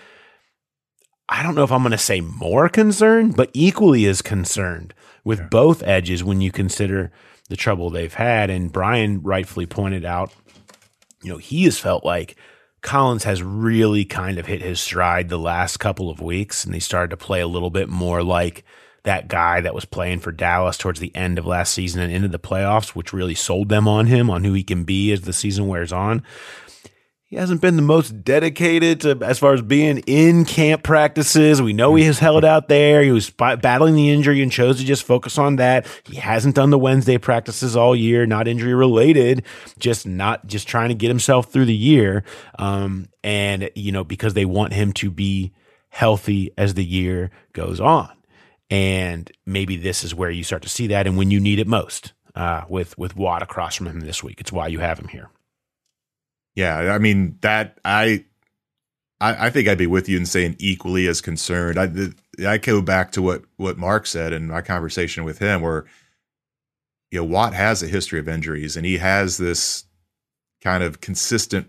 I don't know if I'm going to say more concerned, but equally as concerned with yeah. both edges when you consider the trouble they've had. And Brian rightfully pointed out, you know, he has felt like Collins has really kind of hit his stride the last couple of weeks, and they started to play a little bit more like that guy that was playing for Dallas towards the end of last season and into the playoffs, which really sold them on him, on who he can be as the season wears on. He hasn't been the most dedicated to, as far as being in camp practices. We know he has held out there. He was battling the injury and chose to just focus on that. He hasn't done the Wednesday practices all year, not injury related, just not just trying to get himself through the year. Um, and, you know, because they want him to be healthy as the year goes on. And maybe this is where you start to see that. And when you need it most, uh, with, with Watt across from him this week, it's why you have him here. Yeah, I mean that I, I, I think I'd be with you in saying equally as concerned. I, I go back to what what Mark said in my conversation with him, where you know Watt has a history of injuries, and he has this kind of consistent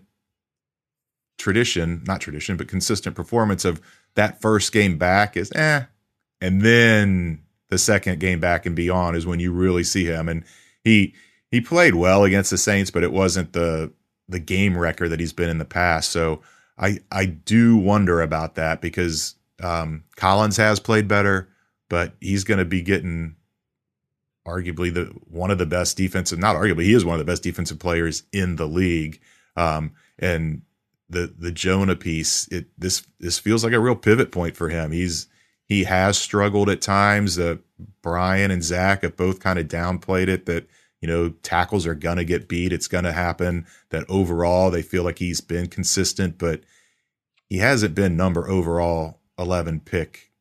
tradition, not tradition, but consistent performance of that first game back is eh, and then the second game back and beyond is when you really see him. And he he played well against the Saints, but it wasn't the the game record that he's been in the past. So I, I do wonder about that because um, Collins has played better, but he's going to be getting arguably the one of the best defensive, not arguably, he is one of the best defensive players in the league. Um, and the, the Jonah piece, it, this, this feels like a real pivot point for him. He's, he has struggled at times. Uh, Brian and Zach have both kind of downplayed it, that, you know, tackles are going to get beat. It's going to happen. That overall they feel like he's been consistent, but he hasn't been number overall eleven pick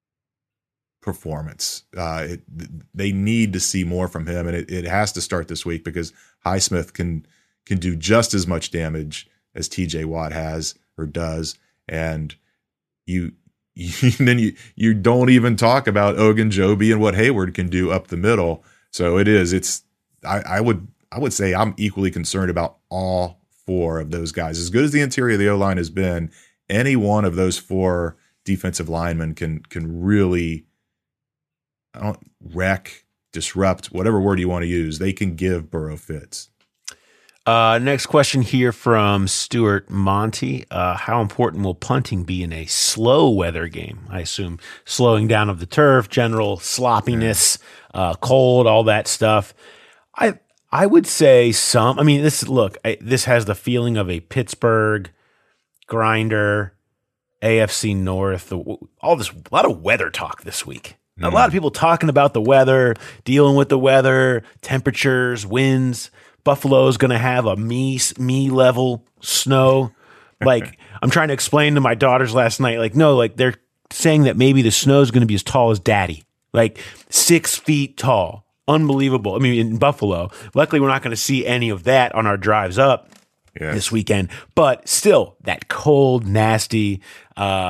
performance. Uh, it, they need to see more from him, and it, it has to start this week because Highsmith can can do just as much damage as T J Watt has or does, and you, you then you you don't even talk about Ogunjobi and what Hayward can do up the middle. So it is. It's I, I would I would say I'm equally concerned about all four of those guys. As good as the interior of the O-line has been, any one of those four defensive linemen can can really I don't wreck, disrupt, whatever word you want to use. They can give Burrow fits. Uh, next question here from Stuart Monty. Uh, how important will punting be in a slow weather game? I assume slowing down of the turf, general sloppiness, uh, cold, all that stuff. I I would say some. I mean, this look. I, this has the feeling of a Pittsburgh grinder, A F C North. All this, a lot of weather talk this week. Mm. A lot of people talking about the weather, dealing with the weather, temperatures, winds. Buffalo's going to have a me me level snow. Like I'm trying to explain to my daughters last night. Like no, like they're saying that maybe the snow is going to be as tall as Daddy, like six feet tall. Unbelievable. I mean, in Buffalo, luckily we're not going to see any of that on our drives up yes. this weekend, but still that cold, nasty, uh,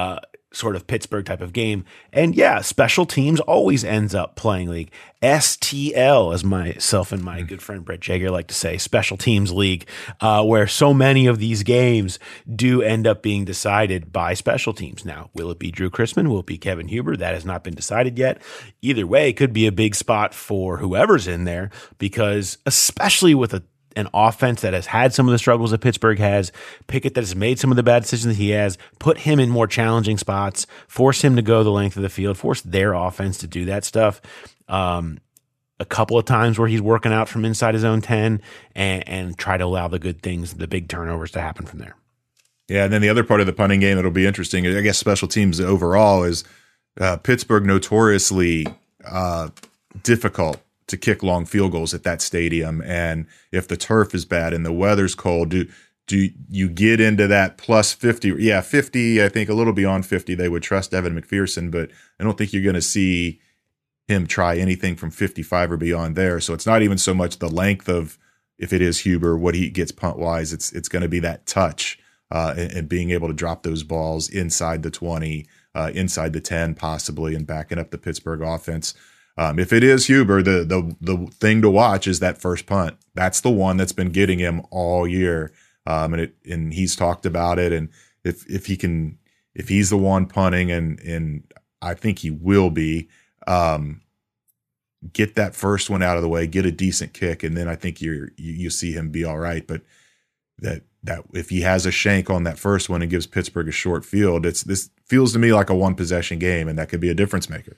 sort of Pittsburgh type of game. And yeah, special teams always ends up playing league. S T L, as myself and my good friend Brett Jager like to say, special teams league, uh, where so many of these games do end up being decided by special teams. Now, will it be Drew Chrisman? Will it be Kevin Huber? That has not been decided yet. Either way, it could be a big spot for whoever's in there, because especially with a an offense that has had some of the struggles that Pittsburgh has, Pickett that has made some of the bad decisions that he has, put him in more challenging spots, force him to go the length of the field, force their offense to do that stuff. Um, a couple of times where he's working out from inside his own ten and, and try to allow the good things, the big turnovers to happen from there. Yeah, and then the other part of the punting game that'll be interesting, I guess special teams overall, is uh, Pittsburgh notoriously uh, difficult to kick long field goals at that stadium. And if the turf is bad and the weather's cold, do do you get into that plus fifty? Yeah, fifty, I think a little beyond fifty, they would trust Evan McPherson, but I don't think you're going to see him try anything from fifty-five or beyond there. So it's not even so much the length of, if it is Huber, what he gets punt-wise, it's it's going to be that touch uh, and, and being able to drop those balls inside the twenty, uh, inside the ten possibly, and backing up the Pittsburgh offense. Um, if it is Huber, the the the thing to watch is that first punt. That's the one that's been getting him all year, um, and it and he's talked about it. And if if he can, if he's the one punting, and and I think he will be, um, get that first one out of the way, get a decent kick, and then I think you're you, you see him be all right. But that that if he has a shank on that first one and gives Pittsburgh a short field, it's this feels to me like a one possession game, and that could be a difference maker.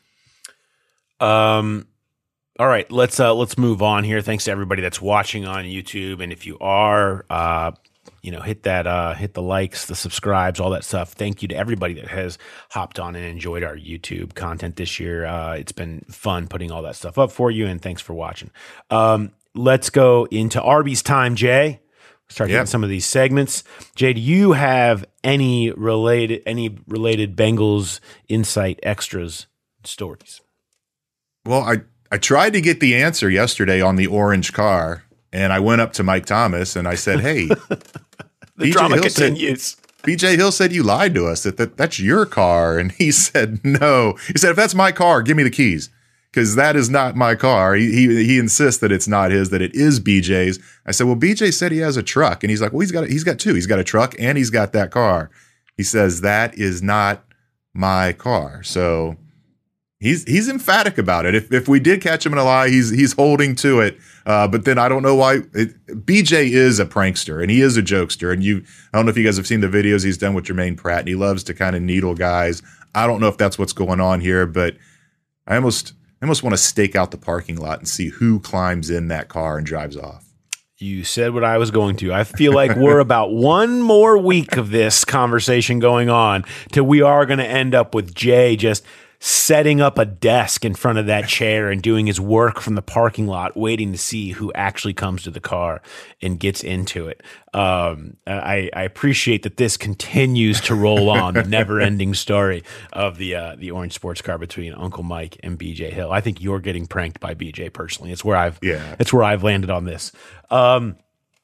Um, all right, let's uh, let's move on here. Thanks to everybody that's watching on YouTube, and if you are, uh, you know, hit that, uh, hit the likes, the subscribes, all that stuff. Thank you to everybody that has hopped on and enjoyed our YouTube content this year. Uh, it's been fun putting all that stuff up for you, and thanks for watching. Um, let's go into Arby's time, Jay. Start getting Yep. some of these segments. Jay, do you have any related any related Bengals insight extras stories? Well, I, I tried to get the answer yesterday on the orange car, and I went up to Mike Thomas and I said, hey, the B J drama Hill continues. Said, B J Hill said you lied to us, that, that that's your car. And he said, no. He said, if that's my car, give me the keys, because that is not my car. He, he he insists that it's not his, that it is B J's. I said, well, B J said he has a truck. And he's like, well, he's got he's got two. He's got a truck and he's got that car. He says, that is not my car. So He's he's emphatic about it. If if we did catch him in a lie, he's he's holding to it. Uh, but then I don't know why. It, B J is a prankster and he is a jokester. And you, I don't know if you guys have seen the videos he's done with Jermaine Pratt. And he loves to kind of needle guys. I don't know if that's what's going on here, but I almost I almost want to stake out the parking lot and see who climbs in that car and drives off. You said what I was going to. I feel like we're about one more week of this conversation going on till we are going to end up with Jay just setting up a desk in front of that chair and doing his work from the parking lot, waiting to see who actually comes to the car and gets into it. Um, I, I appreciate that this continues to roll on, the never-ending story of the uh, the orange sports car between Uncle Mike and B J Hill. I think you're getting pranked by B J personally. It's where I've yeah. it's where I've landed on this. Um,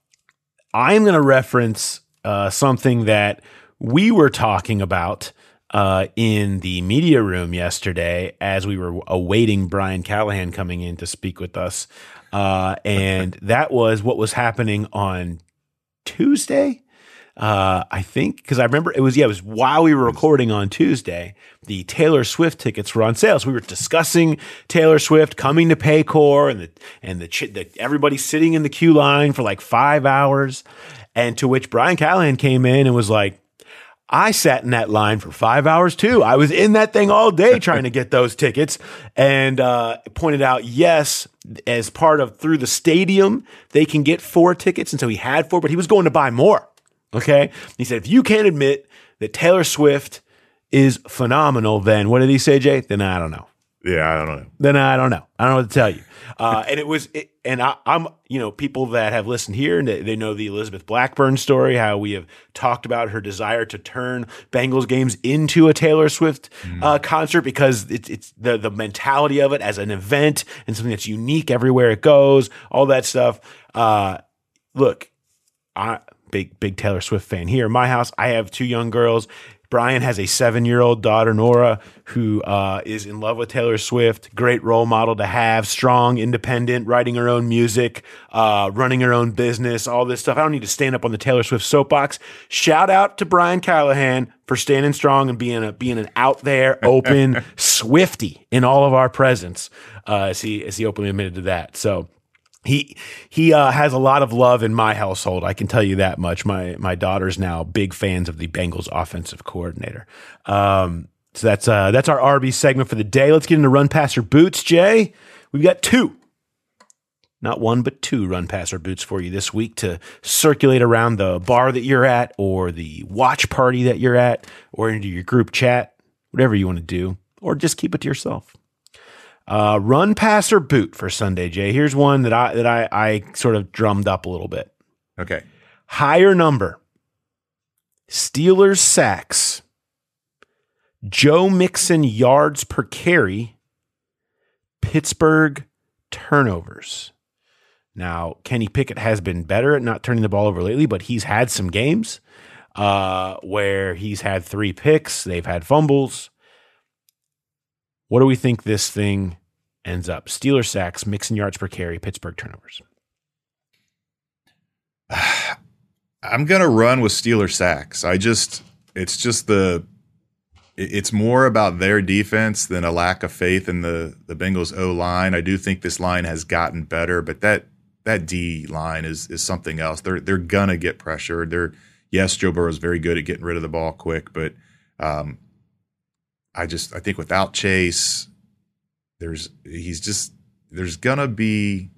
I'm going to reference uh, something that we were talking about Uh, in the media room yesterday as we were awaiting Brian Callahan coming in to speak with us. Uh, and that was what was happening on Tuesday. Uh, I think, because I remember it was, yeah, it was while we were recording on Tuesday, the Taylor Swift tickets were on sale. So we were discussing Taylor Swift coming to Paycor and the, and the, ch- the everybody sitting in the queue line for like five hours. And to which Brian Callahan came in and was like, I sat in that line for five hours too. I was in that thing all day trying to get those tickets, and uh, pointed out, yes, as part of through the stadium, they can get four tickets. And so he had four, but he was going to buy more. Okay. He said, if you can't admit that Taylor Swift is phenomenal, then what did he say, Jay? Then I don't know. Yeah, I don't know. Then I don't know. I don't know what to tell you. Uh, and it was, it, and I, I'm, you know, people that have listened here and they, they know the Elizabeth Blackburn story, how we have talked about her desire to turn Bengals games into a Taylor Swift mm. uh, concert, because it's it's the the mentality of it as an event and something that's unique everywhere it goes, all that stuff. Uh, look, I big big Taylor Swift fan here in my house. I have two young girls. Brian has a seven-year-old daughter, Nora, who uh, is in love with Taylor Swift. Great role model to have. Strong, independent, writing her own music, uh, running her own business, all this stuff. I don't need to stand up on the Taylor Swift soapbox. Shout out to Brian Callahan for standing strong and being a being an out there, open Swiftie in all of our presence. Uh, as he as he openly admitted to that. So. He he uh, has a lot of love in my household. I can tell you that much. My my daughter's now big fans of the Bengals offensive coordinator. Um, so that's uh, that's our R B segment for the day. Let's get into run passer boots, Jay. We've got two, not one but two run passer boots for you this week to circulate around the bar that you're at, or the watch party that you're at, or into your group chat, whatever you want to do, or just keep it to yourself. Uh, run, pass, or boot for Sunday, Jay. Here's one that I that I, I sort of drummed up a little bit. Okay. Higher number. Steelers sacks. Joe Mixon yards per carry. Pittsburgh turnovers. Now, Kenny Pickett has been better at not turning the ball over lately, but he's had some games uh, where he's had three picks. They've had fumbles. What do we think this thing ends up? Steelers sacks, Mixon yards per carry, Pittsburgh turnovers. I'm going to run with Steelers sacks. I just, it's just the, it's more about their defense than a lack of faith in the, the Bengals O-line. I do think this line has gotten better, but that, that D line is, is something else. They're, they're going to get pressured. They're, yes, Joe Burrow is very good at getting rid of the ball quick, but, um, I just I think without Chase, there's he's just there's gonna be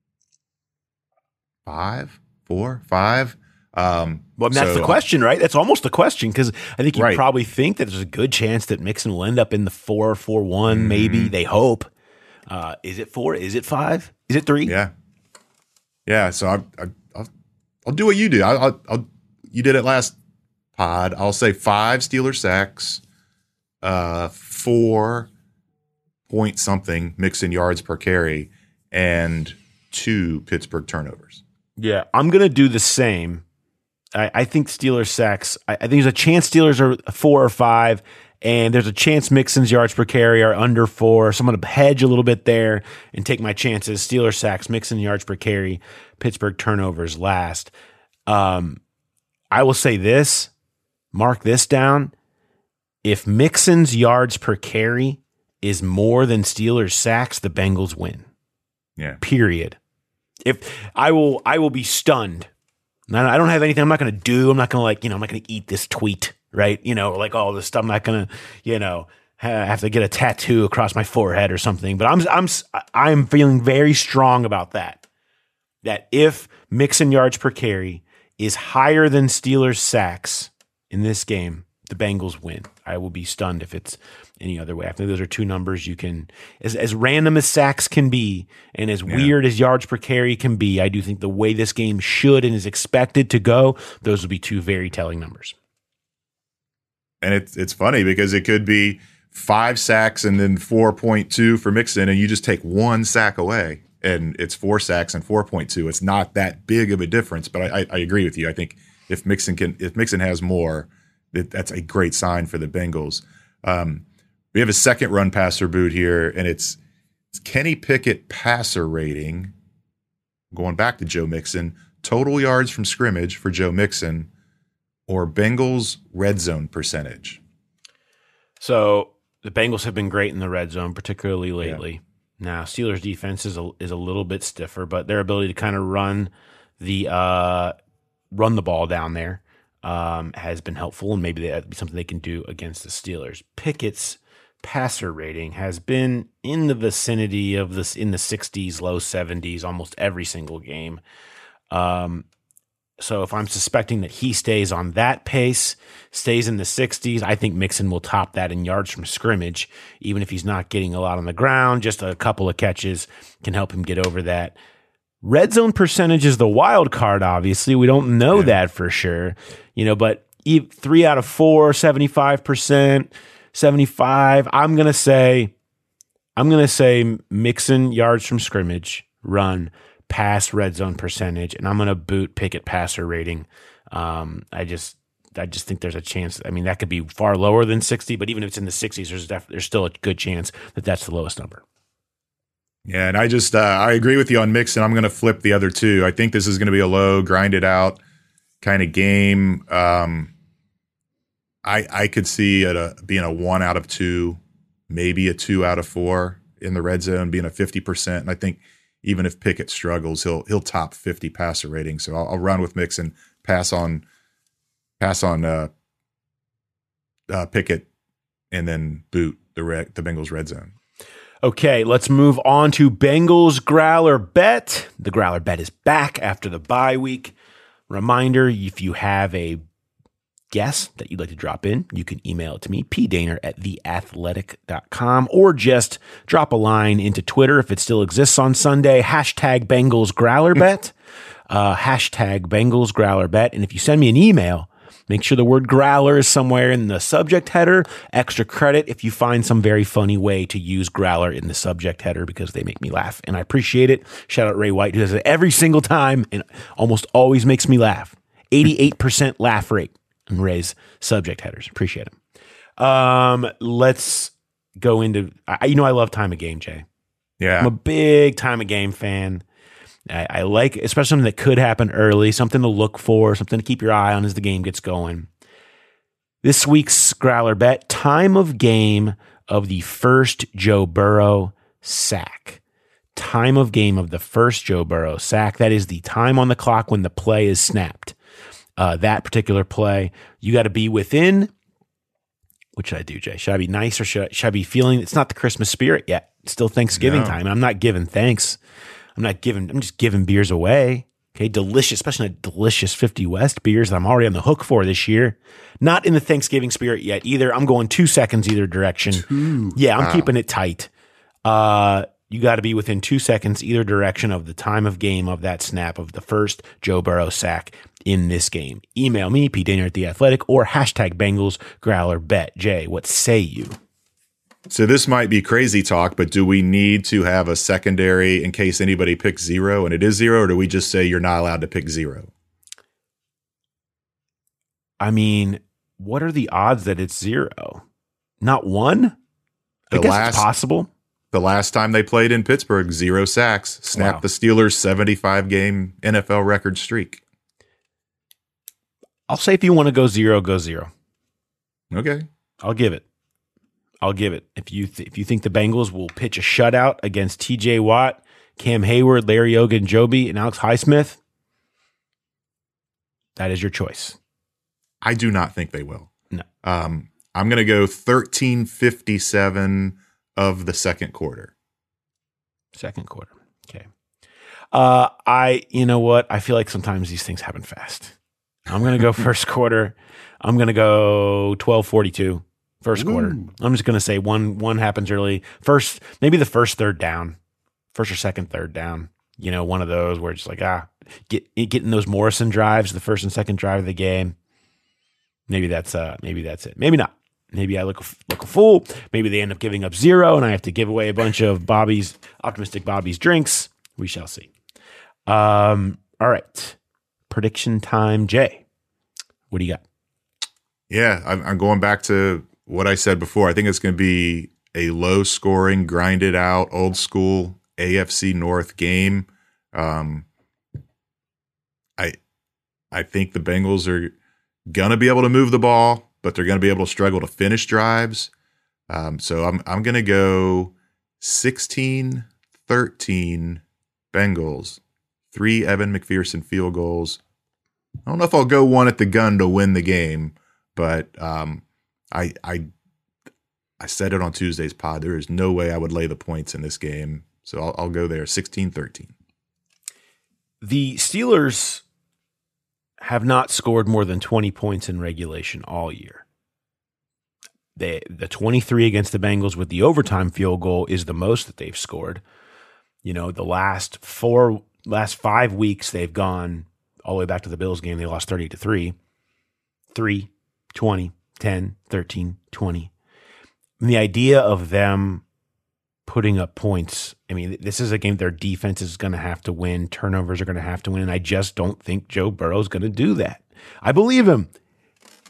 five, four, five. Um, well, that's so, the question, right? That's almost the question because I think you right. probably think that there's a good chance that Mixon will end up in the four, four, one. Mm-hmm. Maybe they hope. Uh, is it four? Is it five? Is it three? Yeah, yeah. So I, I, I'll I'll do what you do. I, I'll, I'll you did it last pod. I'll say five Steelers sacks. Uh, four point something Mixon yards per carry and two Pittsburgh turnovers. Yeah, I'm going to do the same. I, I think Steelers sacks, I, I think there's a chance Steelers are four or five, and there's a chance Mixon's yards per carry are under four. So I'm going to hedge a little bit there and take my chances. Steelers sacks, Mixon yards per carry, Pittsburgh turnovers last. Um, I will say this, mark this down. If Mixon's yards per carry is more than Steelers sacks, the Bengals win. Yeah. Period. If I will, I will be stunned. I don't have anything I'm not going to do. I'm not going to like, you know, I'm not going to eat this tweet, right? You know, like all this stuff. I'm not going to, you know, have to get a tattoo across my forehead or something. But I'm, I'm, I'm feeling very strong about that. That if Mixon yards per carry is higher than Steelers sacks in this game, the Bengals win. I will be stunned if it's any other way. I think those are two numbers you can, as as random as sacks can be, and as yeah. weird as yards per carry can be, I do think the way this game should and is expected to go, those will be two very telling numbers. And it's it's funny because it could be five sacks and then four point two for Mixon, and you just take one sack away, and it's four sacks and four point two. It's not that big of a difference, but I, I, I agree with you. I think if Mixon can, if Mixon has more, that's a great sign for the Bengals. Um, we have a second run passer boot here, and it's, it's Kenny Pickett passer rating. Going back to Joe Mixon, total yards from scrimmage for Joe Mixon, or Bengals red zone percentage. So the Bengals have been great in the red zone, particularly lately. Yeah. Now Steelers defense is a, is a little bit stiffer, but their ability to kind of run the uh, run the ball down there Um, has been helpful, and maybe that'd be something they can do against the Steelers. Pickett's passer rating has been in the vicinity of this in the sixties, low seventies, almost every single game. Um, so if I'm suspecting that he stays on that pace, stays in the sixties, I think Mixon will top that in yards from scrimmage, even if he's not getting a lot on the ground. Just a couple of catches can help him get over that. Red zone percentage is the wild card, obviously. We don't know yeah. that for sure, you know, but three out of four, seventy-five percent, seventy-five. I'm going to say, I'm going to say Mixon yards from scrimmage, run, pass red zone percentage, and I'm going to boot Pickett passer rating. Um, I just, I just think there's a chance. I mean, that could be far lower than sixty, but even if it's in the sixties, there's def- there's still a good chance that that's the lowest number. Yeah, and I just uh, I agree with you on Mixon. I'm going to flip the other two. I think this is going to be a low, grind it out kind of game. Um, I I could see it a, being a one out of two, maybe a two out of four in the red zone, being a fifty percent. And I think even if Pickett struggles, he'll he'll top fifty passer rating. So I'll, I'll run with Mixon, pass on pass on uh, uh, Pickett, and then boot the red, the Bengals red zone. Okay, let's move on to Bengals Growler Bet. The Growler Bet is back after the bye week. Reminder, if you have a guess that you'd like to drop in, you can email it to me, pdaner at the athletic dot com, or just drop a line into Twitter if it still exists on Sunday, hashtag Bengals Growler Bet, uh, hashtag Bengals Growler Bet. And if you send me an email, make sure the word growler is somewhere in the subject header. Extra credit if you find some very funny way to use growler in the subject header, because they make me laugh and I appreciate it. Shout out Ray White, who does it every single time and almost always makes me laugh. eighty-eight percent laugh rate in Ray's subject headers. Appreciate him. Um, let's go into, I, you know, I love time of game, Jay. Yeah. I'm a big time of game fan. I, I like, especially something that could happen early, something to look for, something to keep your eye on as the game gets going. This week's Growler Bet, time of game of the first Joe Burrow sack. Time of game of the first Joe Burrow sack. That is the time on the clock when the play is snapped. Uh, that particular play, you got to be within, what should I do, Jay? Should I be nice or should I, should I be feeling, it's not the Christmas spirit yet. It's still Thanksgiving No. time. I'm not giving thanks. I'm not giving, I'm just giving beers away. Okay. Delicious, especially the delicious fifty West beers that I'm already on the hook for this year. Not in the Thanksgiving spirit yet either. I'm going two seconds either direction. Two. Yeah. I'm Wow. keeping it tight. Uh, you got to be within two seconds either direction of the time of game of that snap of the first Joe Burrow sack in this game. Email me, pdaner at the athletic, or hashtag Bengals Growler Bet. Jay, what say you? So this might be crazy talk, but do we need to have a secondary in case anybody picks zero and it is zero, or do we just say you're not allowed to pick zero? I mean, what are the odds that it's zero? Not one? I The guess last- it's possible. The last time they played in Pittsburgh, zero sacks, snapped Wow. the Steelers' seventy-five game N F L record streak. I'll say if you want to go zero, go zero. Okay. I'll give it. I'll give it. If you th- if you think the Bengals will pitch a shutout against T J Watt, Cam Hayward, Larry Ogunjobi, and Alex Highsmith, that is your choice. I do not think they will. No. Um, I'm going to go thirteen fifty-seven of the second quarter. Second quarter. Okay. Uh, I, you know what? I feel like sometimes these things happen fast. I'm going to go first quarter. I'm going to go twelve forty-two. First quarter. I'm just going to say one one happens early. First, maybe the first third down. First or second third down. You know, one of those where it's like, ah, get getting those Morrison drives, the first and second drive of the game. Maybe that's uh maybe that's it. Maybe not. Maybe I look look a fool. Maybe they end up giving up zero and I have to give away a bunch of Bobby's optimistic Bobby's drinks. We shall see. Um, all right. Prediction time, Jay. What do you got? Yeah, I'm, I'm going back to what I said before. I think it's going to be a low scoring, grinded out, old school A F C North game. Um, I I think the Bengals are going to be able to move the ball, but they're going to be able to struggle to finish drives. Um, so I'm I'm going to go sixteen thirteen Bengals. Three Evan McPherson field goals. I don't know if I'll go one at the gun to win the game, but um, I I I said it on Tuesday's pod. There is no way I would lay the points in this game, so I'll, I'll go there sixteen thirteen. The Steelers have not scored more than twenty points in regulation all year. They, the twenty-three against the Bengals with the overtime field goal is the most that they've scored. You know, the last four, last five weeks, they've gone all the way back to the Bills game. They lost thirty to three, three, twenty, ten, thirteen, twenty. And the idea of them putting up points, I mean, this is a game their defense is going to have to win. Turnovers are going to have to win. And I just don't think Joe Burrow is going to do that. I believe him.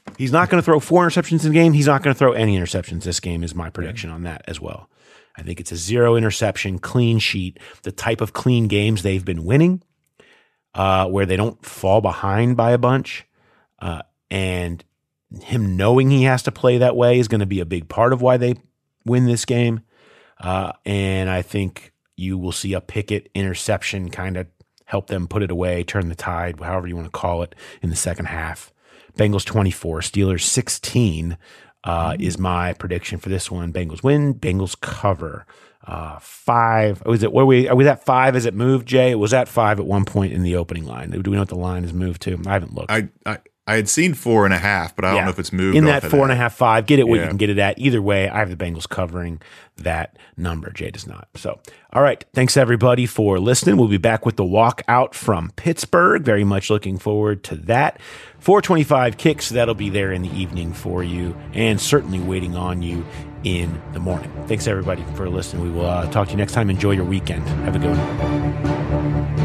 He's not going to throw four interceptions in the game. He's not going to throw any interceptions this game is my prediction on that as well. I think it's a zero interception, clean sheet, the type of clean games they've been winning, uh, where they don't fall behind by a bunch. Uh, and him knowing he has to play that way is going to be a big part of why they win this game. Uh, and I think you will see a Pickett interception kind of help them put it away, turn the tide, however you want to call it, in the second half. Bengals twenty-four, Steelers sixteen uh, is my prediction for this one. Bengals win, Bengals cover. Uh, five. Was it? What are we? Are we at five? As it moved, Jay? It was at five at one point in the opening line. Do we know what the line has moved to? I haven't looked. I I, I had seen four and a half, but I don't yeah. know if it's moved in off that of four that. and a half, five. Get it what Yeah. you can get it at. Either way, I have the Bengals covering that number. Jay does not. So, all right. Thanks everybody for listening. We'll be back with the walkout from Pittsburgh. Very much looking forward to that. four twenty-five kicks. That'll be there in the evening for you, and certainly waiting on you in the morning. Thanks everybody for listening. We will uh, talk to you next time. Enjoy your weekend. Have a good one.